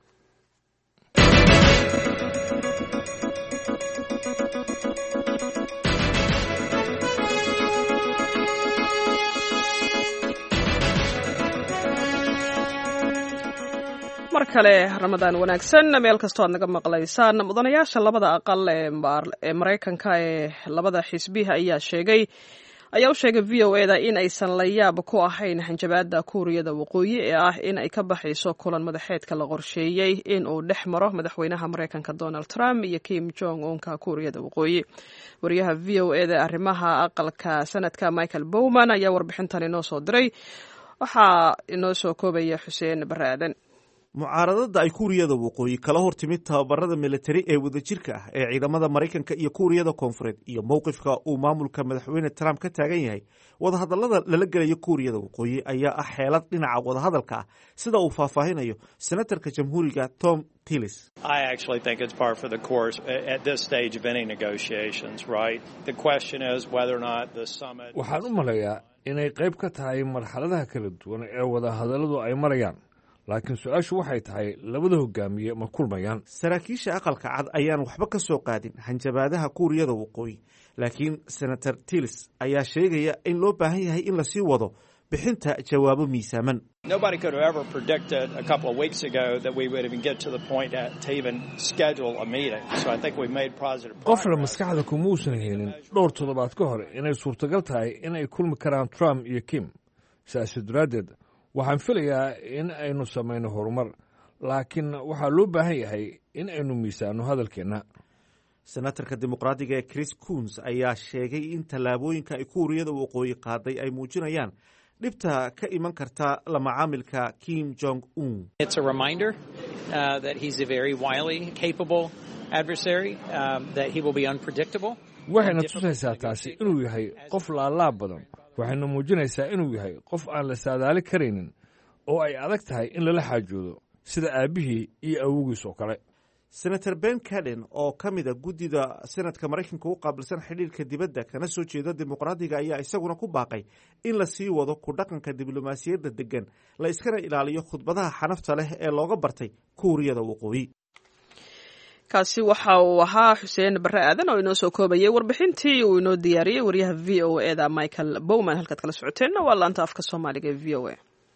mar kale ramadaan wanaagsan meel kastoo aad naga maqlaysaan. mudanayaasha labada aqal ee maraykanka ee labada xisbiha ayaa u sheegay VOA-da in aysan la yaab ku ahayn hanjabaada kuuriyada waqooyi ee ah in ay ka baxayso kulan madaxeedka la qorsheeyey in uu dhex maro madaxweynaha maraykanka Donald Trump iyo Kim Jong Un-ka kuuriyada waqooyi. wariyaha VOA-da arrimaha aqalka sanadka Michael Bowman ayaa warbixintan inoo soo diray. waxaa inoo soo koobaya Xuseen Baraaden. mucaaradada ay kuuriyada waqooyi kala hortimid tababarada militari ee wadajirka ah ee ciidamada maraykanka iyo kuuriyada koonfureed iyo mowqifka uu maamulka madaxweyne Trump ka taagan yahay wadahadalada lala gelayo kuuriyada waqooyi ayaa ah xeelad dhinaca wadahadalka ah sida uu faahfaahinayo senatarka jamhuuriga Tom Tillis. waxaan u maleeyaa inay qayb ka tahay marxaladaha kala duwan ee wadahadalladu ay marayaan, laakiin su-aashu waxay tahay labada hogaamiye ma kulmayaan. saraakiisha aqalka cad ayaan waxba ka soo qaadin hanjabaadaha kuuriyada waqooyi, laakiin senator Tillis ayaa sheegaya in loo baahan yahay in lasii wado bixinta jawaabo miisaaman. qofna maskaxda kuma uusan helin dhowr toddobaad ka hor inay suurtagal tahay in ay kulmi karaan Trump iyo Kim. sidaasi daraaddeed waxaan filayaa in aynu samayno horumar, laakiin waxaa loo baahan yahay in aynu miisaano hadalkeenna. senatarka dimuqraadiga ee Chris Coons ayaa sheegay in tallaabooyinka ay kuuriyada waqooyi qaaday ay muujinayaan dhibta ka iman karta la macaamilka Kim Jong Un. waxayna tusaysaa taasi inuu yahay qof laalaab badan, waxayna muujinaysaa inuu yahay qof aan la saadaali karaynin oo ay adag tahay in lala xaajoodo sida aabbihii iyo awowgiis oo kale. senator ben caden oo ka mid a guddida senadka maraykanka u qaabilsan xidhiirka dibadda kana soo jeeda dimuqraadiga ayaa isaguna ku baaqay in la sii wado ku dhaqanka diblomaasiyadda degan la iskana ilaaliyo khudbadaha xanafta leh ee looga bartay kuuriyada waqooyi. kaasi waxa uu ahaa xuseen barre aadan oo inoo soo koobayay warbixintii uu inoo diyaariyey waryaha v o e da michael bowman. halkaad kala socoteenna waa laanta afka soomaaliga ee v o e.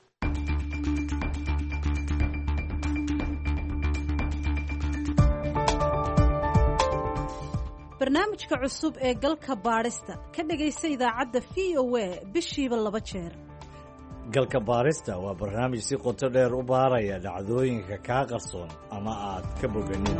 barnaamijka cusub ee galka baadhista ka dhegaysa idaacadda v o e bishiiba 2 jeer. galka baadhista waa barnaamij si qoto dheer u baaraya dhacdooyinka kaa qarsoon ama aad ka boganin.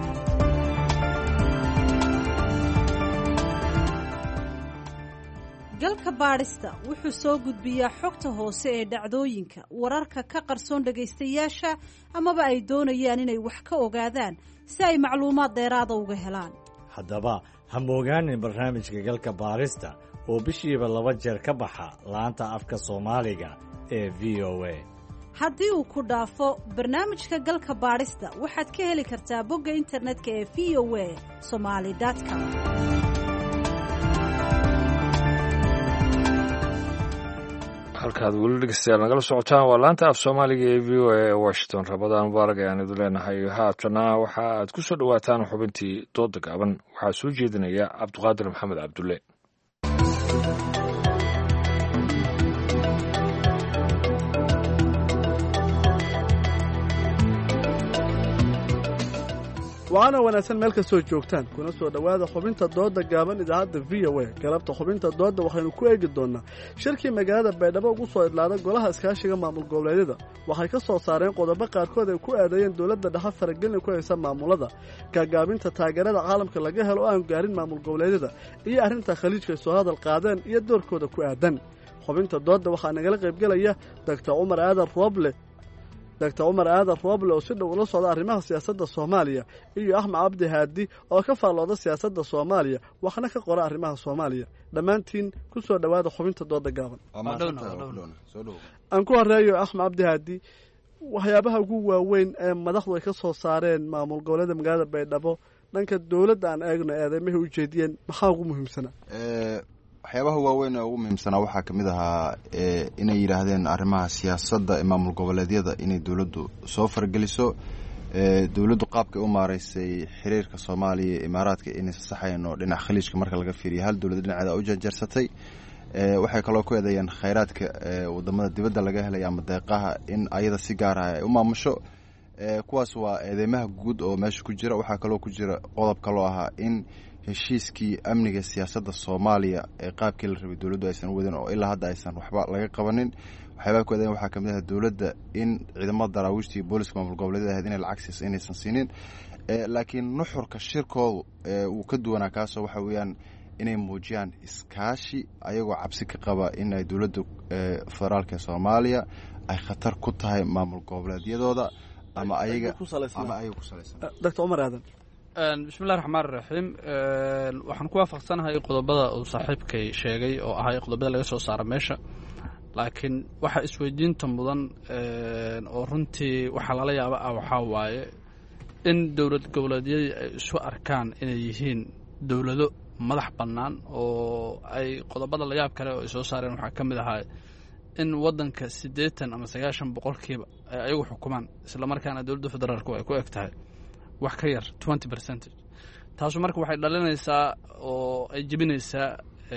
galka baadhista wuxuu soo gudbiyaa xogta hoose ee dhacdooyinka, wararka ka qarsoon dhegaystayaasha amaba ay doonayaan inay wax ka ogaadaan si ay macluumaad dheeraada uga helaan. haddaba ha moogaanin barnaamijka galka baadhista oo bishiiba 2 jeer ka baxa laanta afka soomaaliga ee v o e. haddii uu ku dhaafo barnaamijka galka baadhista waxaad ka heli kartaa bogga internetka ee v o e somali.com. halkaad weli dhegeystayaal nagala socotaan waa laanta af soomaaliga ee v o e washington. rabadaan mubaarak ayaan idin leenahay. haatana waxa aad ku soo dhowaataan xubintii dooda gaaban. waxaa soo jeedinaya cabdiqaadir maxamed cabdulle. waxaana wanaagsan meel kastoo joogtaan kuna soo dhowaada xubinta dooda gaaban idaacadda v o e. galabta xubinta dooda waxaynu ku eegi doonnaa shirkii magaalada baydhabo ugu soo idlaaday golaha iskaashiga maamul goboleedyada. waxay ka soo saareen qodobo qaarkood ay ku eedeeyeen dowladda dhexe faragelin ku haysa maamulada, gaagaabinta taageerada caalamka laga helo oo aan gaarin maamul goboleedyada, iyo arrinta khaliijka ay soo hadal qaadeen iyo doorkooda ku aadan. xubinta dooda waxaa nagala qaybgelaya Dr. Cumar Aadan Rooble oo si dhow ula socda arrimaha siyaasadda Soomaaliya, iyo Axmed Cabdi Haadi oo ka faallooda siyaasadda Soomaaliya waxna ka qora arrimaha Soomaaliya. dhammaantiin ku soo dhowaada xubinta dooda gaaban. aan ku horeeyo Axmed Cabdi Haadi, waxyaabaha ugu waaweyn ee madaxdu ay ka soo saareen maamul goboleedka magaalada Baydhabo dhanka dowladda aan eegno eedeymaha ujeediyeen maxaa ugu muhiimsanaa? waxyaabaha waaweyn ee ugu muhiimsanaa waxaa ka mid ahaa inay yidhaahdeen arrimaha siyaasadda ee maamul goboleedyada inay dowladdu soo fargeliso. dowladdu qaabkay u maaraysay xiriirka Soomaaliya iyo Imaaraadka inaysan saxayn oo dhinaca khaliijka marka laga fiiriyo hal dowlad dhinaceeda u janjarsatay. waxay kaloo ku eedeeyeen khayraadka wadamada dibadda laga helay ama deeqaha in ayada si gaar ah ay u maamusho. kuwaas waa eedeymaha guud oo meesha ku jira. waxaa kaloo ku jira qodob kaloo ahaa in heshiiskii amniga siyaasadda Soomaaliya ee qaabkii la rabay dowladdu aysan wadin oo ilaa hadda aysan waxba laga qabanin. waxyaabaha ku eedeeyeen waxaa ka mid ah dowladda in ciidamada daraawiishta iyo booliska maamul goboleedyada ahayd inay lacag siiso inaysan siinin. laakiin nuxurka shirkoodu uu ka duwanaa kaasoo waxa weeyaan inay muujiyaan iskaashi ayagoo cabsi ka qaba in ay dowladda federaalka ee Soomaaliya ay khatar ku tahay maamul goboleedyadooda ama ayaga ku salaysan. Dr. Cumar Aadan. bismillahi raxmaan raxiim. waxaan ku waafaqsanahay qodobada uu saaxiibkay sheegay oo ahay qodobada laga soo saara meesha, laakiin waxa isweydiinta mudan oo runtii waxaa lala yaaba ah waxaa waaye in dowlad goboleedyadii ay isu arkaan inay yihiin dowlado madax bannaan oo ay qodobada layaab kale oo ay soo saareen waxaa ka mid ahaa in waddanka 80 ama 90% ay ayagu xukumaan islamarkaana dowladda federaalku ay ku eg tahay wax ka yar 20%. taasu marka waxay dhalinaysaa oo ay jebinaysaa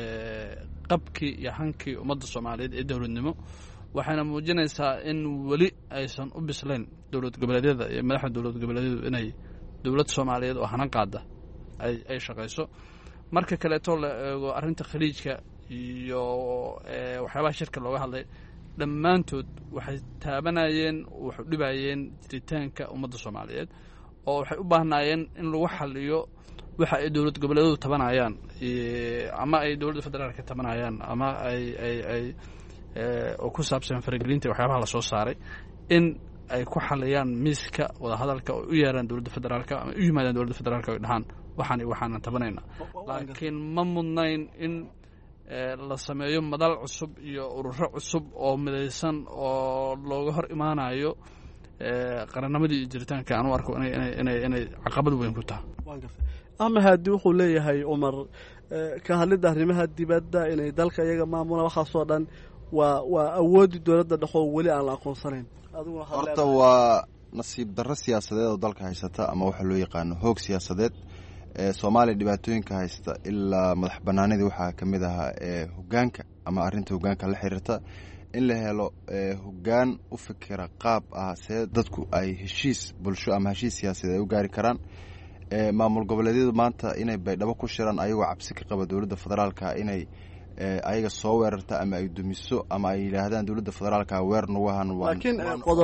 qabkii iyo hankii ummadda Soomaaliyeed ee dowladnimo, waxayna muujinaysaa in weli aysan u bislayn dowlad goboleedyada iyo madaxda dowlad goboleedyadu inay dowlad Soomaaliyeed oo hanan qaada ay shaqayso. marka kaleeto la eego arrinta khaliijka iyo waxyaabaha shirka looga hadlay dhammaantood waxay taabanayeen waxay dhibayeen jiritaanka ummadda Soomaaliyeed oo waxay u baahnaayeen in lagu xaliyo waxa ay dowlad goboleedyadu tabanayaan ama ay dowladda federaalka tabanayaan ama ay oo ku saabsan faragelinta waxyaabaha la soo saaray in ay ku xaliyaan miiska wada hadalka oo u yeeraan dowladda federaalka ama u yimaadaan dowladda federaalka oo dhahaan waxaan tabanayna. laakiin ma mudnayn in la sameeyo madal cusub iyo ururo cusub oo midaysan oo looga hor imaanayo qarannimadii iyo jiritaanka aan u arko inay caqabad weyn ku tahay. ama haddii wuxuu leeyahay Umar ka hadlida arrimaha dibadda inay dalka iyaga maamulaan waxaasoo dhan waa awoodi dowladda dhexe oo weli aan la aqoonsanayn. horta waa nasiib darro siyaasadeed oo dalka haysata ama waxa loo yaqaano hoog siyaasadeed. Soomaaliya dhibaatooyinka haysta ilaa madax banaanidii waxaa ka mid ahaa hogaanka ama arrinta hogaanka la xiriirta in la helo hogaan u fikira qaab ah see dadku ay heshiis bulsho ama heshiis siyaasadeed ay u gaari karaan. Maamul goboleedyadu maanta inay baydhabo ku shiraan ayagoo cabsi ka qaba dowladda federaalka inay ayaga soo weerarta ama ay dumiso ama ay yidhaahdaan dowladda federaalka weer nagu ahan. laakiin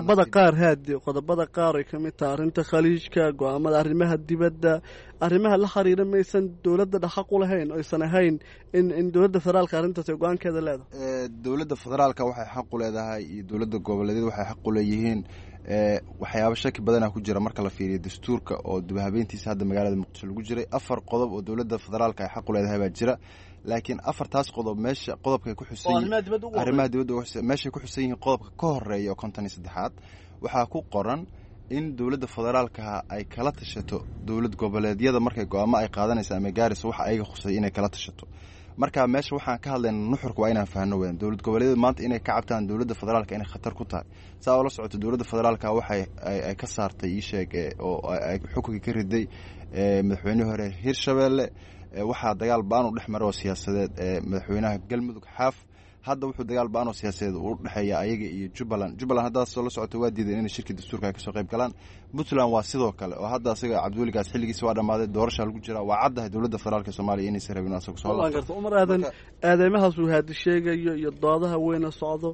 qodobada qaar ay ka mid tahay arrinta khaliijka, go-aamada arrimaha dibadda, arrimaha la xiriira maysan dowladda dhaqaq u lahayn oysan ahayn in dowladda federaalka arrintaas ay go-aankeeda leedahay. Dowladda federaalka waxay xaq u leedahay iyo dowladda goboleedyada waxay xaq u leeyihiin. Waxyaabo shaki badana ku jira marka la fiiriyo dastuurka oo dib habeentiisa hadda magaalada Muqdisho lagu jiray 4 qodob oo dowladda federaalka ay xaq u leedahay baa jira. laakiin 4taas qodob meesha qodobka ku xusay arrimaha dibadda meesha ku xusay qodobka ka horeeya 53aad waxaa ku qoran in dowladda federaalka ay kala tashato dowlad goboleedyada markay go'aamo ay qaadanayso ama gaarayso waxa ay khusay inay kala tashato. marka meesha waxaan ka hadlaynaa nuxurku waa inaan fahanno weyn dowlad goboleedyada maanta inay ka cabtaan dowladda federaalka inay khatar ku tahay. saa oo la socoto dowladda federaalka waxay ay ka saartay sheeg oo ay xukunka ka riday madaxweynihii hore Hirshabelle. waxaa dagaal baan u dhex maray oo siyaasadeed madaxweynaha Galmudug Xaaf. hadda wuxuu dagaal baan oo siyaasadeed u dhaxeeya ayaga iyo Jubbaland hadda soo la socotay waa diiday in shirkii dastuurka ka soo qayb galaan. Puntland waa sidoo kale oo hadda asaga Cabdiweli Gaas xilligiisa waa dhamaaday doorasho lagu jira waa caddahay dowladda federaalka Soomaaliya inay sarabin asagu soo laabto. Umar aadamahaas uu haadi sheegayo iyo doodaha weyn socdo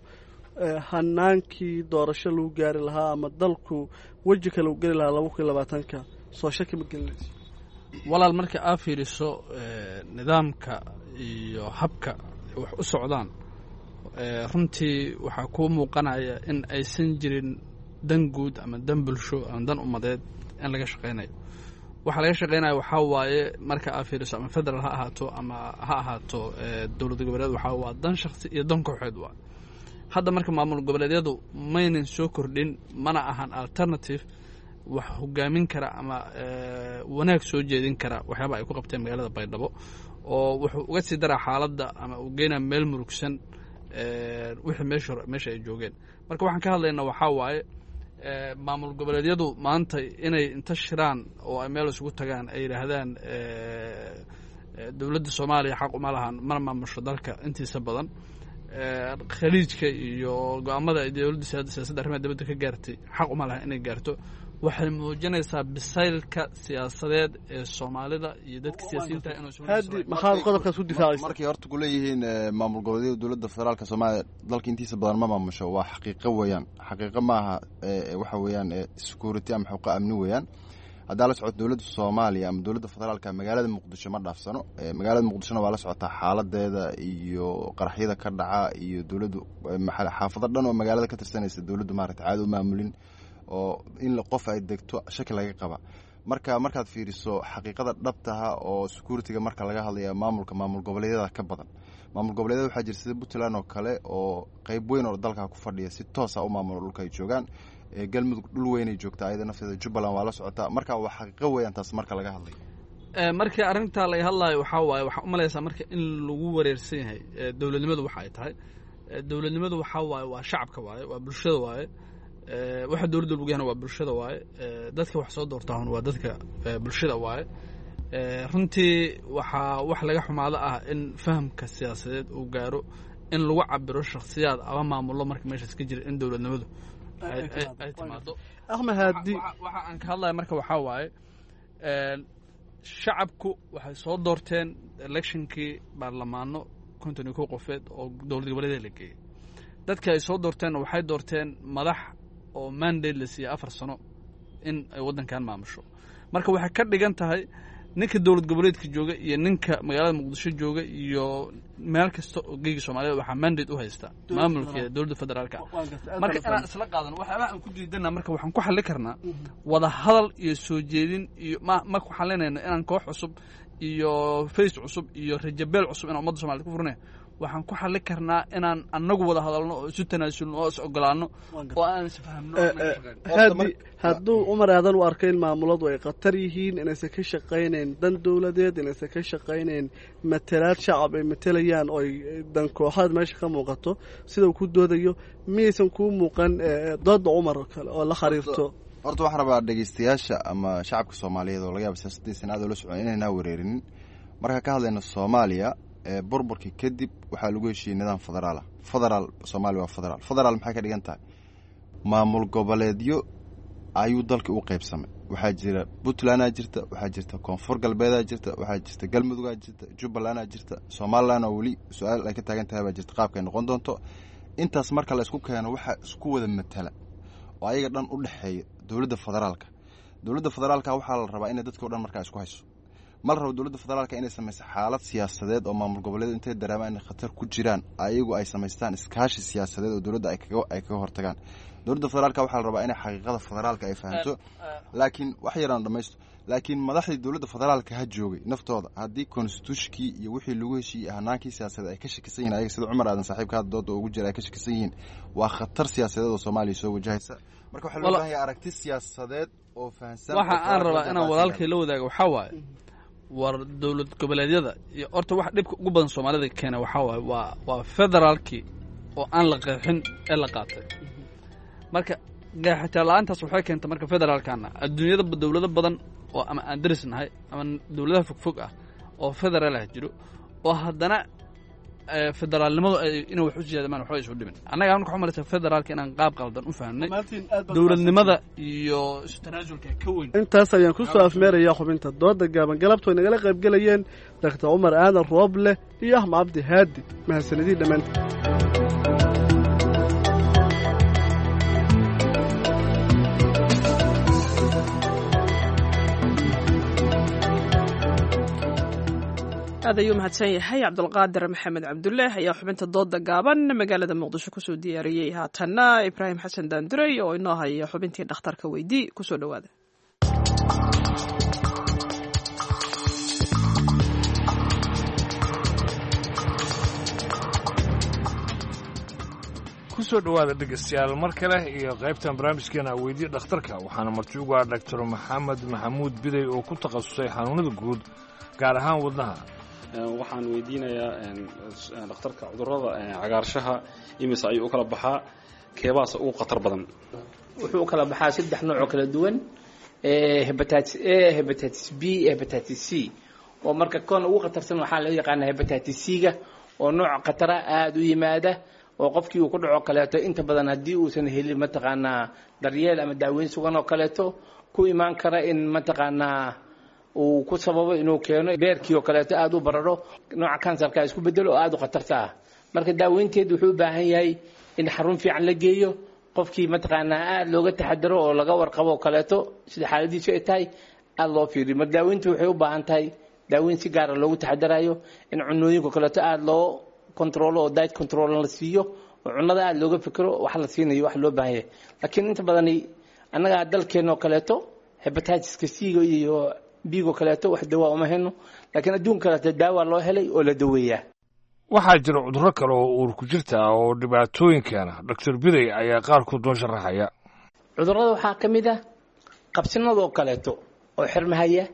hanaankii doorasho lagu gaari lahaa ama dalku waji kale u gali lahaa 2020ka soo shaki ma gelinayso. walaal marka aad fiiriso nidaamka iyo habka wax u socdaan runtii waxaa kuu muuqanaya in aysan jirin dan guud ama dan bulsho ama dan ummadeed in laga shaqaynayo. waxa laga shaqaynayo waxaa waaye marka aad fiiriso ama federal ha ahaato ama ha ahaato dowlad goboleed waxaa waa dan shakhsi iyo dan kooxeed waa. hadda marka maamul goboleedyadu maynan soo kordhin mana ahan alternative wax hogaamin kara ama wanaag soo jeedin kara waxyaaba ay ku qabteen magaalada Baydhabo oo wuxuu uga sii daraa xaaladda ama uu geynaa meel murugsan wixii meesha ay joogeen. marka waxaan ka hadlaynaa waxaa waaye maamul goboleedyadu maanta inay inta shiraan oo ay meel isugu tagaan ay yidhaahdaan dowladda Soomaaliya xaq uma lahan mana maamusho dalka intiisa badan. khaliijka iyo go'aamada ay dowladda siyaasadda arrimaha dibadda ka gaartay xaq uma lahan inay gaarto. waxay muujinaysaa bisaylka siyaasadeed ee Soomaalida iyo dadka siyaasiyiinta inuu maxaa qodobkaas u difaacaysaa markay horta ku leeyihiin maamul goboleedyada dowladda federaalka Soomaaliya dalka intiisa badan ma maamusho waa xaqiiqo weeyaan. xaqiiqo maaha waxa weeyaan security ama xuquuq amni weeyaan. hadda la socod dowladda Soomaaliya ama dowladda federaalka magaalada Muqdisho ma dhaafsano. magaalada Muqdisho waa la socotaa xaaladeeda iyo qaraxyada ka dhaca iyo dowladdu xaafado dhan oo magaalada ka tirsanaysa dowladdu maaragtay caadi u maamulin oo in qof ay degto shaki laga qaba. markaad fiiriso xaqiiqada dhabtaha oo security-ga marka laga hadlayo maamul goboleedyada ka badan. maamul goboleedyada waxaa jira sida Puntland oo kale oo qayb weyn oo dalka ku fadhiya si toos ah u maamulo dhulka ay joogaan. Galmudug dhul weyn ay joogtaa ayada nafteeda. Jubbaland waa la socotaa. marka waa xaqiiqo weeyaan taas marka laga hadlayo. markii arrinta laga hadlayo waxaa waaye waxaa u malaysaa marka in lagu wareersan yahay dowladnimadu waxa ay tahay. dowladnimadu waxaa waaye waa shacabka waaye waa bulshada waaye. waxa dowladda lagu yahay waa bulshada waaye. dadka wax soo doortaan waa dadka bulshada waaye. runtii waxaa wax laga xumaado ah in fahamka siyaasadeed uu gaaro in lagu cabiro shakhsiyaad ama maamullo marka meeshaas ka jira in dowladnimadu ay timaado. waxa aan ka hadlaya marka waxaa waaye shacabku waxay soo doorteen electionkii baarlamaano 52 qofeed oo dowlad goboleedyada la geeyey. dadka ay soo doorteen waxay doorteen madax oo mandate la siiyay 4 sano in ay waddankan maamusho. marka waxay ka dhigan tahay ninka dowlad goboleedka jooga iyo ninka magaalada Muqdisho jooga iyo meel kasta oo geeyga Soomaaliya waxa mandate u haysta maamulka dowladda federaalka. marka inaan isla qaadan waxyaaba aan ku diidana marka waxaan ku xalli karnaa wada hadal iyo soo jeedin iyo ma ku xalinayna inaan koox cusub iyo face cusub iyo rajabeel cusub in ummadda Soomaaliyeed ku furnay waxaan ku xallin karnaa inaan annagu wada hadalno oo isu tanaasulno oo is ogolaano oo aan isfahamno. hadduu Cumar Aadan u arkay in maamuladu ay khatar yihiin, inaysan ka shaqaynayn dan dowladeed, inaysan ka shaqaynayn matalaad shacab ay matalayaan oo ay dan kooxaad meesha ka muuqato sida uu ku doodayo, miyaysan kuu muuqan dooda Cumar oo kale oo la xiriirto? horta waxaan rabaa dhegeystayaasha ama shacabka Soomaaliyeed oo laga yaabo siyaasaddiisa aad ula socon inaynaa wereerinin. marka ka hadlayno Soomaaliya burburkii kadib waxaa lagu heshiiyey nidaam federaal ah. federaal Soomaaliya waa federaal. federaal maxay ka dhigan tahay? maamul goboleedyo ayuu dalka u qaybsamay. waxaa jira Puntland jirta, waxaa jirta Koonfur Galbeed jirta, waxaa jirta Galmudug jirta, Jubbaland jirta, Somaliland oo wali su'aal ay ka taagan tahay baa jirta qaabka ay noqon doonto. intaas marka la isku keeno waxa isku wada matala oo ayaga dhan u dhaxeeya dawladda federaalka. dawladda federaalka waxaa la rabaa inay dadka oo dhan markaa isku hayso. ma la rabo dawladda federaalka inay samayso xaalad siyaasadeed oo maamul goboleed intay dareemaan inay khatar ku jiraan ayagu ay samaystaan iskaashi siyaasadeed oo dawladda ay kaga hortagaan. dawladda federaalka waxaa la rabaa inay xaqiiqada federaalka ay fahanto. laakiin wax yaraan dhamaysto. laakiin madaxdii dawladda federaalka ha joogay naftooda haddii constitutionkii iyo wixii lagu heshiiyey hanaankii siyaasadeed ay ka shakisan yihiin ayaga sida Cumar Aadan saaxiibka hadda dooda ugu jira ay ka shakisan yihiin, waa khatar siyaasadeed oo Soomaaliya soo wajahaysa. marka waxaa loo baahan yahay aragti siyaasadeed oo fahansan. waxa aan rabaa inaan walaalkay la wadaago waxaa waaye war dawlad goboleedyada iyo horta wax dhibka ugu badan Soomaalida keena waxaa waaye waa federaalkii oo aan la qeexin ee la qaatay. marka qeexitaan la'aantaas waxay keentay marka federaalkana adduunyada dawlado badan oo ama aan darisnahay ama dawladaha fogfog ah oo federaal ah jiro oo haddana federaalnimadu inay wax u siyaadamaan waxba isu dhimin. annaga aan ku xumaraysa federaalka inaan qaab qaldan u fahamnay dawladnimada iyo tanaasulka ka weyn. intaas ayaan ku soo afmeerayaa xubinta dooda gaaban. galabtu ay nagala qayb galayeen Dr. Cumar Aadan Rooble iyo Axmed Cabdi Haadi. mahadsanidii dhammaantiin. aad ayuu mahadsan yahay cabdulqaadir maxamed cabdulle ayaa xubinta dooda gaaban magaalada muqdisho kusoo diyaariyey. haatanna Ibraahim xasan daanduray oo inoo haya xubintii dhakhtarka weydii. kusoo dhawaada. kusoo dhawaada dhegeystayaal mar kale iyo qaybtan barnaamijkeena weydii dhakhtarka. waxaana marti ugu ah Dr. Maxamed Maxamuud Biday oo ku takhasusay xanuunada guud gaar ahaan wadnaha. waxaan weydiinayaa dhakhtarka cudurrada cagaarshaha imise ayuu u kala baxaa, keebaas ugu khatar badan? wuxuu u kala baxaa 3 nooc oo kala duwan, hepatitis A, hepatitis B, hepatitis C. oo marka koon ugu khatarsan waxaa loo yaqaanaa hepatitis C-ga oo nooc khatara aad u yimaada oo qofkii uu ku dhaco kaleeto inta badan haddii uusan helin mataqaanaa daryeel ama daaweyn sugan oo kaleeto ku imaan kara in mataqaanaa uu ku sababo inuu keeno beerkii oo kaleeto aad u bararo, nooca kansarka isku bedelo oo aad u khatarta ah. marka daaweynteedu wuxuu u baahan yahay in xarun fiican la geeyo, qofkii mataqaanaa aad looga taxadaro oo laga warqabo oo kaleeto sida xaaladiisu ay tahay aad loo fiiriyo. marka daaweyntu waxay u baahan tahay daaweyn si gaar ah loogu taxadarayo, in cunooyinka kaleeto aad loo control oo diet control la siiyo, oo cunnada aad looga fikiro wax la siinayo wax loo baahan yahay. laakiin inta badan annaga dalkeena oo kaleeto hepatitis-ka C iyo biigo kaleeto wax dawaa uma heno, laakiin adduunka kaleeto daawa loo helay oo la daweeyaa. waxaa jira cudurro kale oo uur ku jirta oo dhibaatooyin keena. Dr. Biday ayaa qaarkood noo sharaxaya. cudurrada waxaa ka mid ah qabsinada oo kaleeto oo xirmahaya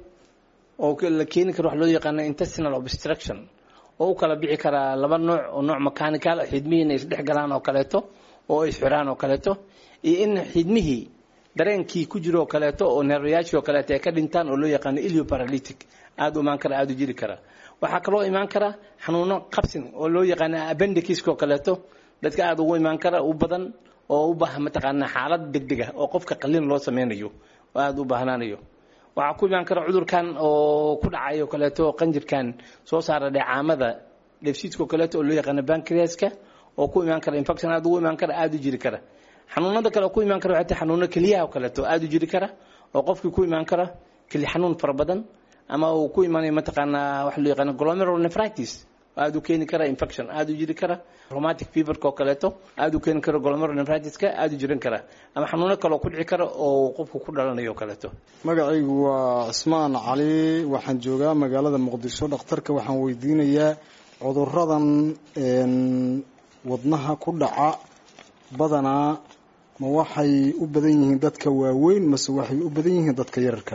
oo la keeni karo wax loo yaqaano intestinal obstruction oo u kala bixi karaa 2 nooc oo nooc mechanical xidmihiina isdhex galaan oo kaleeto oo isxiraan oo kaleeto, iyo in xidmihii dareenkii ku jiro oo kaleeto oo neerwayaashii oo kaleeto ay ka dhintaan oo loo yaqaano ileoparalytic aad u imaan kara aad u jiri kara. waxaa kaloo imaan kara xanuuno qabsin oo loo yaqaano appendicitis oo kaleeto dadka aad ugu imaan kara u badan oo u baahan mataqaanaa xaalad degdeg ah oo qofka qalliin loo sameynayo oo aad u baahnaanayo. waxaa ku imaan kara cudurkan oo ku dhacayo kaleeto qanjirkan soo saara dheecaamada dheefshiidka kaleeto oo loo yaqaan pancreaska oo ku imaan kara infection aad ugu imaan kara aad u jiri kara. xanuunada kale oo ku imaan kara waxay tahay xanuuno keliyaha kaleeto aad u jiri kara oo qofkii ku imaan kara keli xanuun fara badan, ama uu ku imaanayo mataqaanaa wax loo yaqaan glomerulonephritis aad u keeni kara infection aad u jiri kara, rheumatic fever oo kaleeto aad u keeni kara glomerulonephritis-ka aad u jirin kara, ama xanuuno kale oo ku dhici kara oo qofku ku dhalanayo kaleeto. magacaygu waa Cismaan Cali, waxaan joogaa magaalada Muqdisho. dhakhtarka waxaan weydiinayaa cuduradan wadnaha ku dhaca badanaa ma waxay u badan yihiin dadka waaweyn mase waxay u badan yihiin dadka yararka?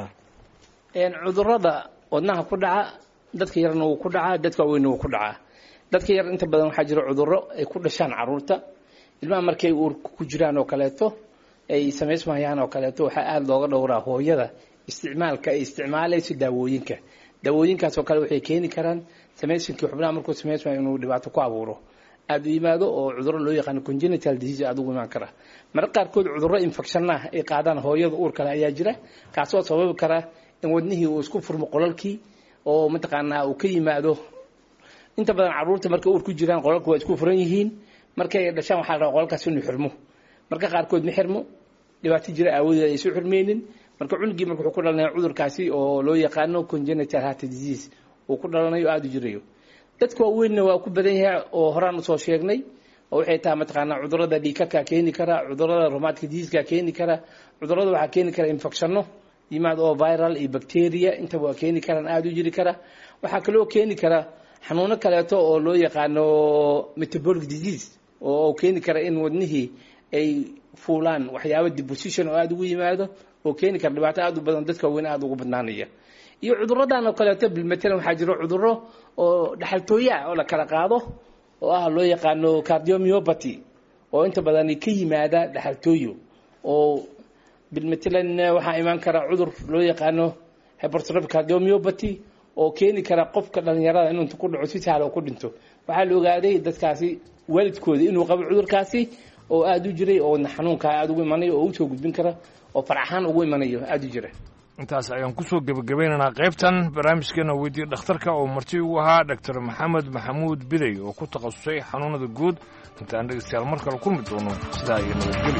cudurada wadnaha ku dhaca dadka yarna wuu ku dhacaa, dadka waaweynna wuu ku dhacaa. dadka yar inta badan waxaa jira cuduro ay ku dhashaan caruurta, ilmaha markay uurka ku jiraan oo kaleeto ay samaysmayaan oo kaleeto waxaa aada looga dhowraa hooyada isticmaalka ay isticmaalayso daawooyinkaas oo kale waxay keeni karaan samaysinkii xubnaha markuu samaysmayo inuu dhibaato ku abuuro aada u yimaado oo cuduro loo yaqaano congenital disease aada ugu imaan kara. marka qaarkood cuduro infection ah ay qaadaan hooyada uur kale ayaa jira, kaasoo sababi kara in wadnihii uu isku furmo qolalkii oo mataqaanaa uu ka yimaado. inta badan caruurta markay uur ku jiraan qolalku waa isku furan yihiin, markay dhashaan waxaa la rabaa qolalkaas inuu xirmo. marka qaarkood ma xirmo, dhibaato jira aawadeed ay soo xirmeynin. marka cunugii marka wuxuu ku dhalanayaa cudurkaasi oo loo yaqaano congenital heart disease uu ku dhalanayo aada u jirayo. dadka waaweynna waa ku badan yahay oo horaan usoo sheegnay, oo waxay tahay mataqaanaa cudurada dhiigkarka keeni kara, cudurada rheumatic diseaseka keeni kara, cudurada waxaa keeni kara infectionno yimaad oo viral iyo bacteria intaba waa keeni karaan aada u jiri kara. waxaa kaloo keeni kara xanuuno kaleeto oo loo yaqaano metabolic disease oo keeni kara in wadnihii ay fuulaan waxyaabo deposition oo aada ugu yimaado oo keeni kara dhibaato aada u badan dadka weyn aada ugu badnaanaya. iyo cuduradan oo kaleeto bilmatalan waxaa jiro cuduro oo dhaxaltooya oo la kala qaado oo ah loo yaqaano cardiomyopathy oo inta badan ka yimaada dhaxaltooyo. oo bilmatalan waxaa imaan kara cudur loo yaqaano hypertrophic cardiomyopathy oo keeni kara qofka dhalinyarada inuu ku dhaco si sahal oo ku dhinto. waxaa la ogaaday dadkaasi waalidkooda inuu qabo cudurkaasi oo aada u jiray oo xanuunka aada ugu imanayo oo usoo gudbin kara oo faraxaan ugu imanayo aada u jira. intaas ayaan kusoo gebagabaynaynaa qaybtan barnaamijkeena weydiiya dhakhtarka oo marti ugu ahaa doctor maxamed maxamuud biday oo ku takhasusay xanuunada guud. intaan dhegeystayaal mar kale kulmi doono sidaa iyo nabadgeli.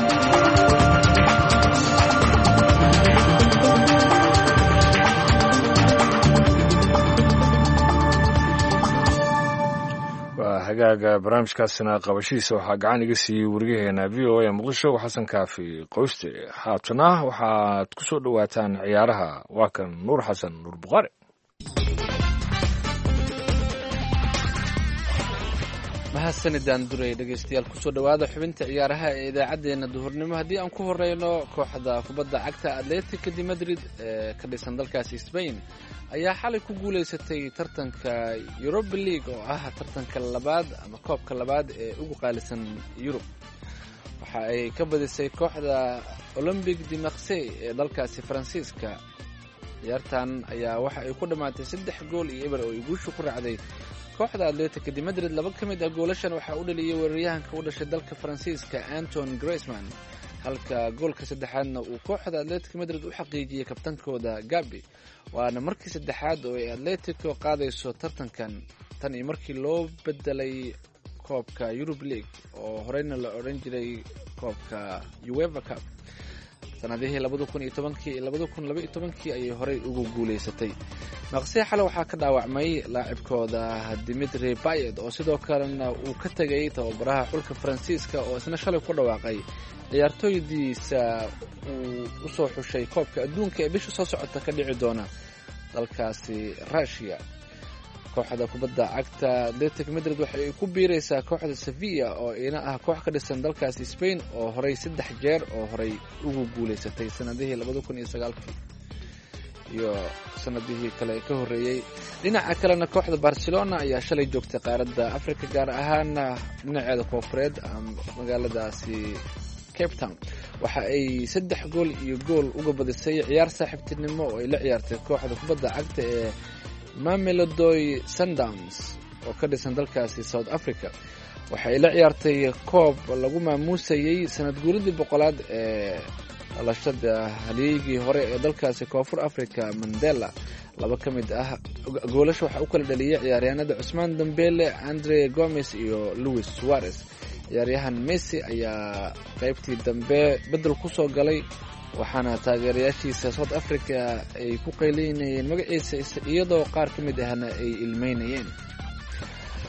hagaaga barnaamijkaasina qabashihiisa waxaa gacan iga siiyey wariyaheena v o a muqdisho xasan kaafi qoyste. haatana waxaad ku soo dhowaataan ciyaaraha. waa kan nuur xasan nuur buqaari. mahadsanidaan duray dhegeystayaal kusoo dhowaada xubinta ciyaaraha ee idaacaddeenna duhurnimo. haddii aan ku horeyno kooxda kubadda cagta atletica de madrid ee ka dhisan dalkaasi Spain ayaa xalay ku guuleysatay tartanka Europa League oo ah tartanka labaad ama koobka labaad ee ugu qaalisan Yurub. waxa ay ka badisay kooxda Olympique de Marseille ee dalkaasi Faransiiska. ciyaartan ayaa waxa ay ku dhamaatay 3 gool iyo eber oo ay guusha ku raacday kooxda Atletico de Madrid. laba ka mid ah goolashan waxaa u dhaliyay weeraryahanka u dhashay dalka Faransiiska Antoine Griezmann, halka goolka saddexaadna uu kooxda Atletico Madrid u xaqiijiyay kabtankooda Gabi. waana markii saddexaad oo ay Atletico qaadayso tartankan tan iyo markii loo bedelay koobka Europa League oo horeyna la odhan jiray koobka UEFA Cup. sanadihii 2010 iyo 2012 ayay horey ugu guuleysatay. Marseille xalay waxaa ka dhaawacmay laacibkooda Dimitri Payet oo sidoo kalena uu ka tagay tababaraha xulka Faransiiska oo isna shalay ku dhawaaqay ciyaartooydiisa uu u soo xushay koobka adduunka ee bisha soo socota ka dhici doona dalkaasi Russia. kooxda kubadda cagta Atletico Madrid waxa ay ku biiraysaa kooxda Sevilla oo ina ah koox ka dhisan dalkaasi Spain oo horey 3 jeer oo horey ugu guuleysatay sanadihii 2009 iyo sanadihii kale ka horeeyay. dhinaca kalena kooxda Barcelona ayaa shalay joogtay qaaradda Afrika gaar ahaan dhinaceeda koonfureed magaaladaasi Cape Town. waxa ay 3 gool iyo gool uga badisay ciyaar saaxiibtinimo oo ay la ciyaartay kooxda kubadda cagta ee Mamelodi Sundowns oo ka dhisan dalkaasi South Africa. waxa ay la ciyaartay koob lagu maamuusayay sanad guuridii 100aad ee dhalashada halyeygii hore ee dalkaasi Koonfur Africa Mandela. laba ka mid ah goolasha waxa uu kala dhaliyay ciyaaryahanada Ousmane Dembele, Andre Gomes iyo Luis Suarez. ciyaaryahan Messi ayaa qaybtii dambe bedel ku soo galay, waxaana taageerayaashiisa South Africa ay ku qaylinayeen magaciisa iyadoo qaar ka mid ahna ay ilmeynayeen.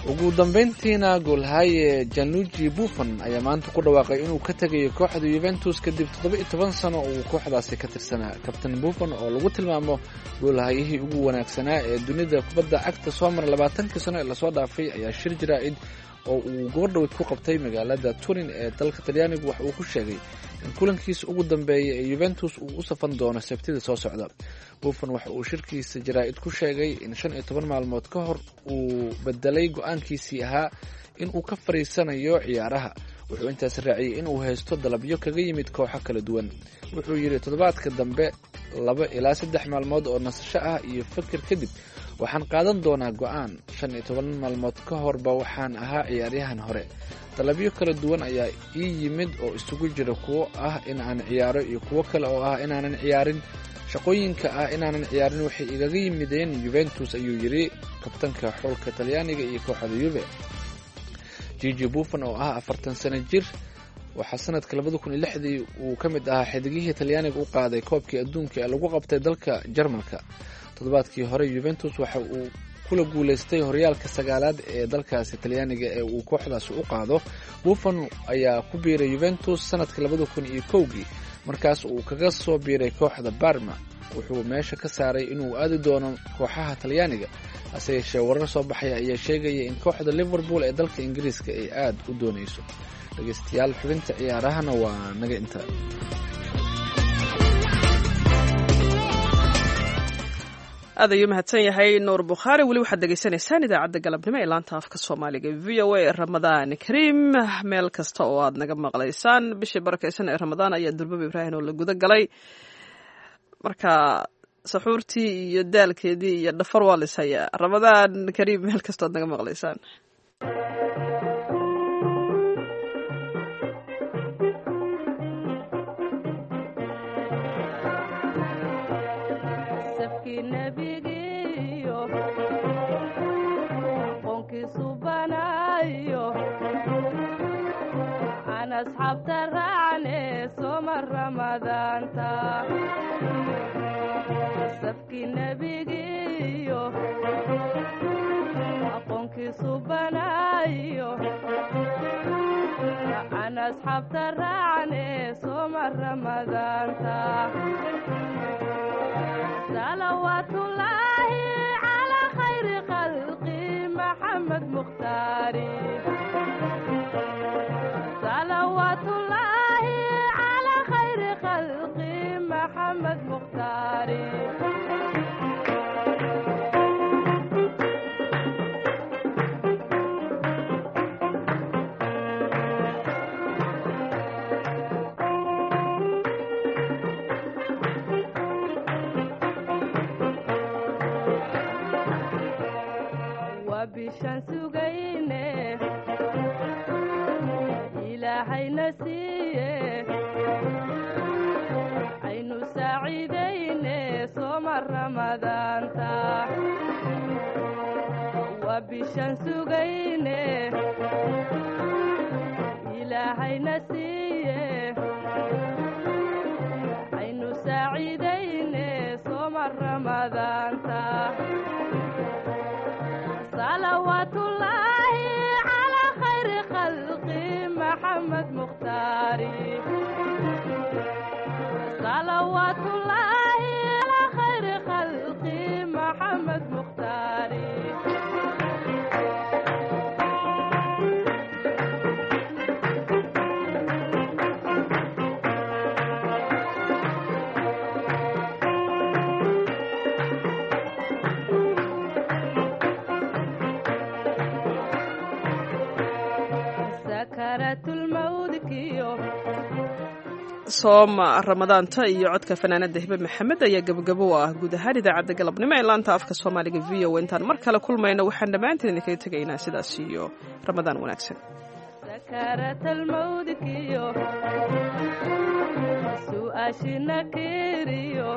ugu dambeyntiina goolhaye Gianluigi Buffon ayaa maanta ku dhawaaqay inuu ka tagayo kooxda Juventus kadib 17 sano oo uu kooxdaasi ka tirsanaa. Kabtan Buffon oo lagu tilmaamo goolhayihii ugu wanaagsanaa ee dunida kubadda cagta soo maray 20 sano ee la soo dhaafay ayaa shir jiraa'id oo uu gobordhow ku qabtay magaalada Turin ee dalka Talyaaniga wax uu ku sheegay in kulankiisa ugu dambeeyay ee Juventus uu u safan doono Sabtida soo socda. Buffon waxa uu shirkiisa jaraa'id ku sheegay in 15 maalmood ka hor uu bedelay go'aankiisii ahaa in uu ka fariisanayo ciyaaraha. Wuxuu intaas raaciyay in uu haysto dalabyo kaga yimid kooxo kala duwan. Wuxuu yiri toddobaadka dambe 2 ilaa 3 maalmood oo nasasho ah iyo fikir kadib waxaan qaadan doonaa go'aan. 15 maalmood ka horba waxaan ahaa ciyaaryahan hore. dalabyo kala duwan ayaa ii yimid oo isugu jira kuwo ah in aan ciyaaro iyo kuwo kale oo ah inaanan ciyaarin. Shaqooyinka ah inaanan ciyaarin waxay igaga yimideen Juventus, ayuu yiri kabtanka xulka Talyaaniga iyo kooxda Juve. Gigi Buffon oo ah 40 sano jir waxaa sanadka 2006 uu ka mid ahaa xidigihii Talyaaniga u qaaday koobkii adduunka ee lagu qabtay dalka Jarmalka. Toddobaadkii hore Juventus waxa uu kula guuleystay horyaalka 9aad ee dalkaasi Talyaaniga ee uu kooxdaasi u qaado. Buffon ayaa ku biiray Juventus sanadka 2001 markaas uu kaga soo biiray kooxda Parma. Wuxuu meesha ka saaray inuu aadi doono kooxaha Talyaaniga, hase yeeshee warar soo baxaya ayaa sheegaya in kooxda Liverpool ee dalka Ingiriiska ay aad u doonayso. dhageystayaal, xubinta ciyaarahana waa naga inta. aad ayuu mahadsan yahay Nuur Bukhaari. weli waxaad degeysanaysaan idaacadda galabnimo ee laanta afka Soomaaliga VOA. Ramadaan Kariim meel kasta oo aad naga maqlaysaan. bishii barakeysan ee Ramadaan ayaa durbaba Ibraahin oo la guda galay, marka saxuurtii iyo daalkeedii iyo dhafar waa lishayaa. Ramadaan Kariim meel kasta oo aad naga maqlaysaan. asxaabta raacne sooma ramadaanta safkii nebigiiyo aqoonkiisu banaayo aan asxaabta raacne sooma ramadaanta salawaatullaahi calaa khayri khalqi maxamed mukhtaari salawaatullaahi calaa khayri khalqi maxamed mukhtaari waa bishaan sugayne ilaahayna siiye aynu saaciidayne sooma ramadaanta waa bishaan sugayne ilaahayna siiye aynu saaciidayne sooma ramadaanta salawaatullaahi calaa khayri khalqi maxamed mukhtaari salawaatullaahi calaa khayri khalqi maxamed mukhtaari sooma ramadaanta iyo codka fanaanada hibe maxamed ayaa gabagabo u ah guud ahaan idaacadda galabnimo ee laanta afka Soomaaliga VOA. intaan mar kale kulmayno waxaan dhammaanteen idinkaga tegaynaa sidaas iyo ramadaan wanaagsan. sakaratul mawdkiyo su'aashina kiriyo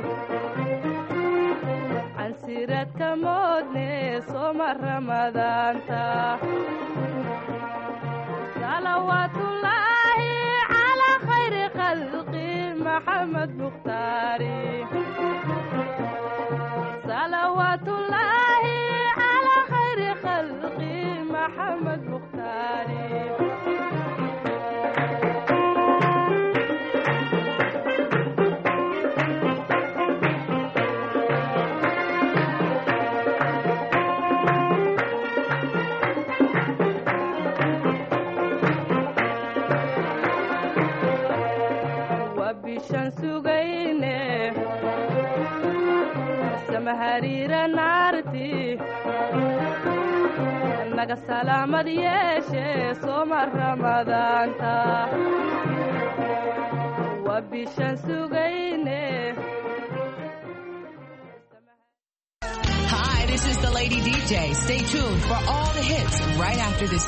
ansiradka moodne sooma ramadaanta salawaatullaahi calaa khayri khalqi maxamed mukhtaari salawaatullaahi calaa khayri khalqi maxamed mukhtaari bishan sugayne samahariira naarti naga salaamad yeeshe sooma ramadaanta waa bishan sugayne. Hi, this is the Lady DJ. Stay tuned for all the hits right after this.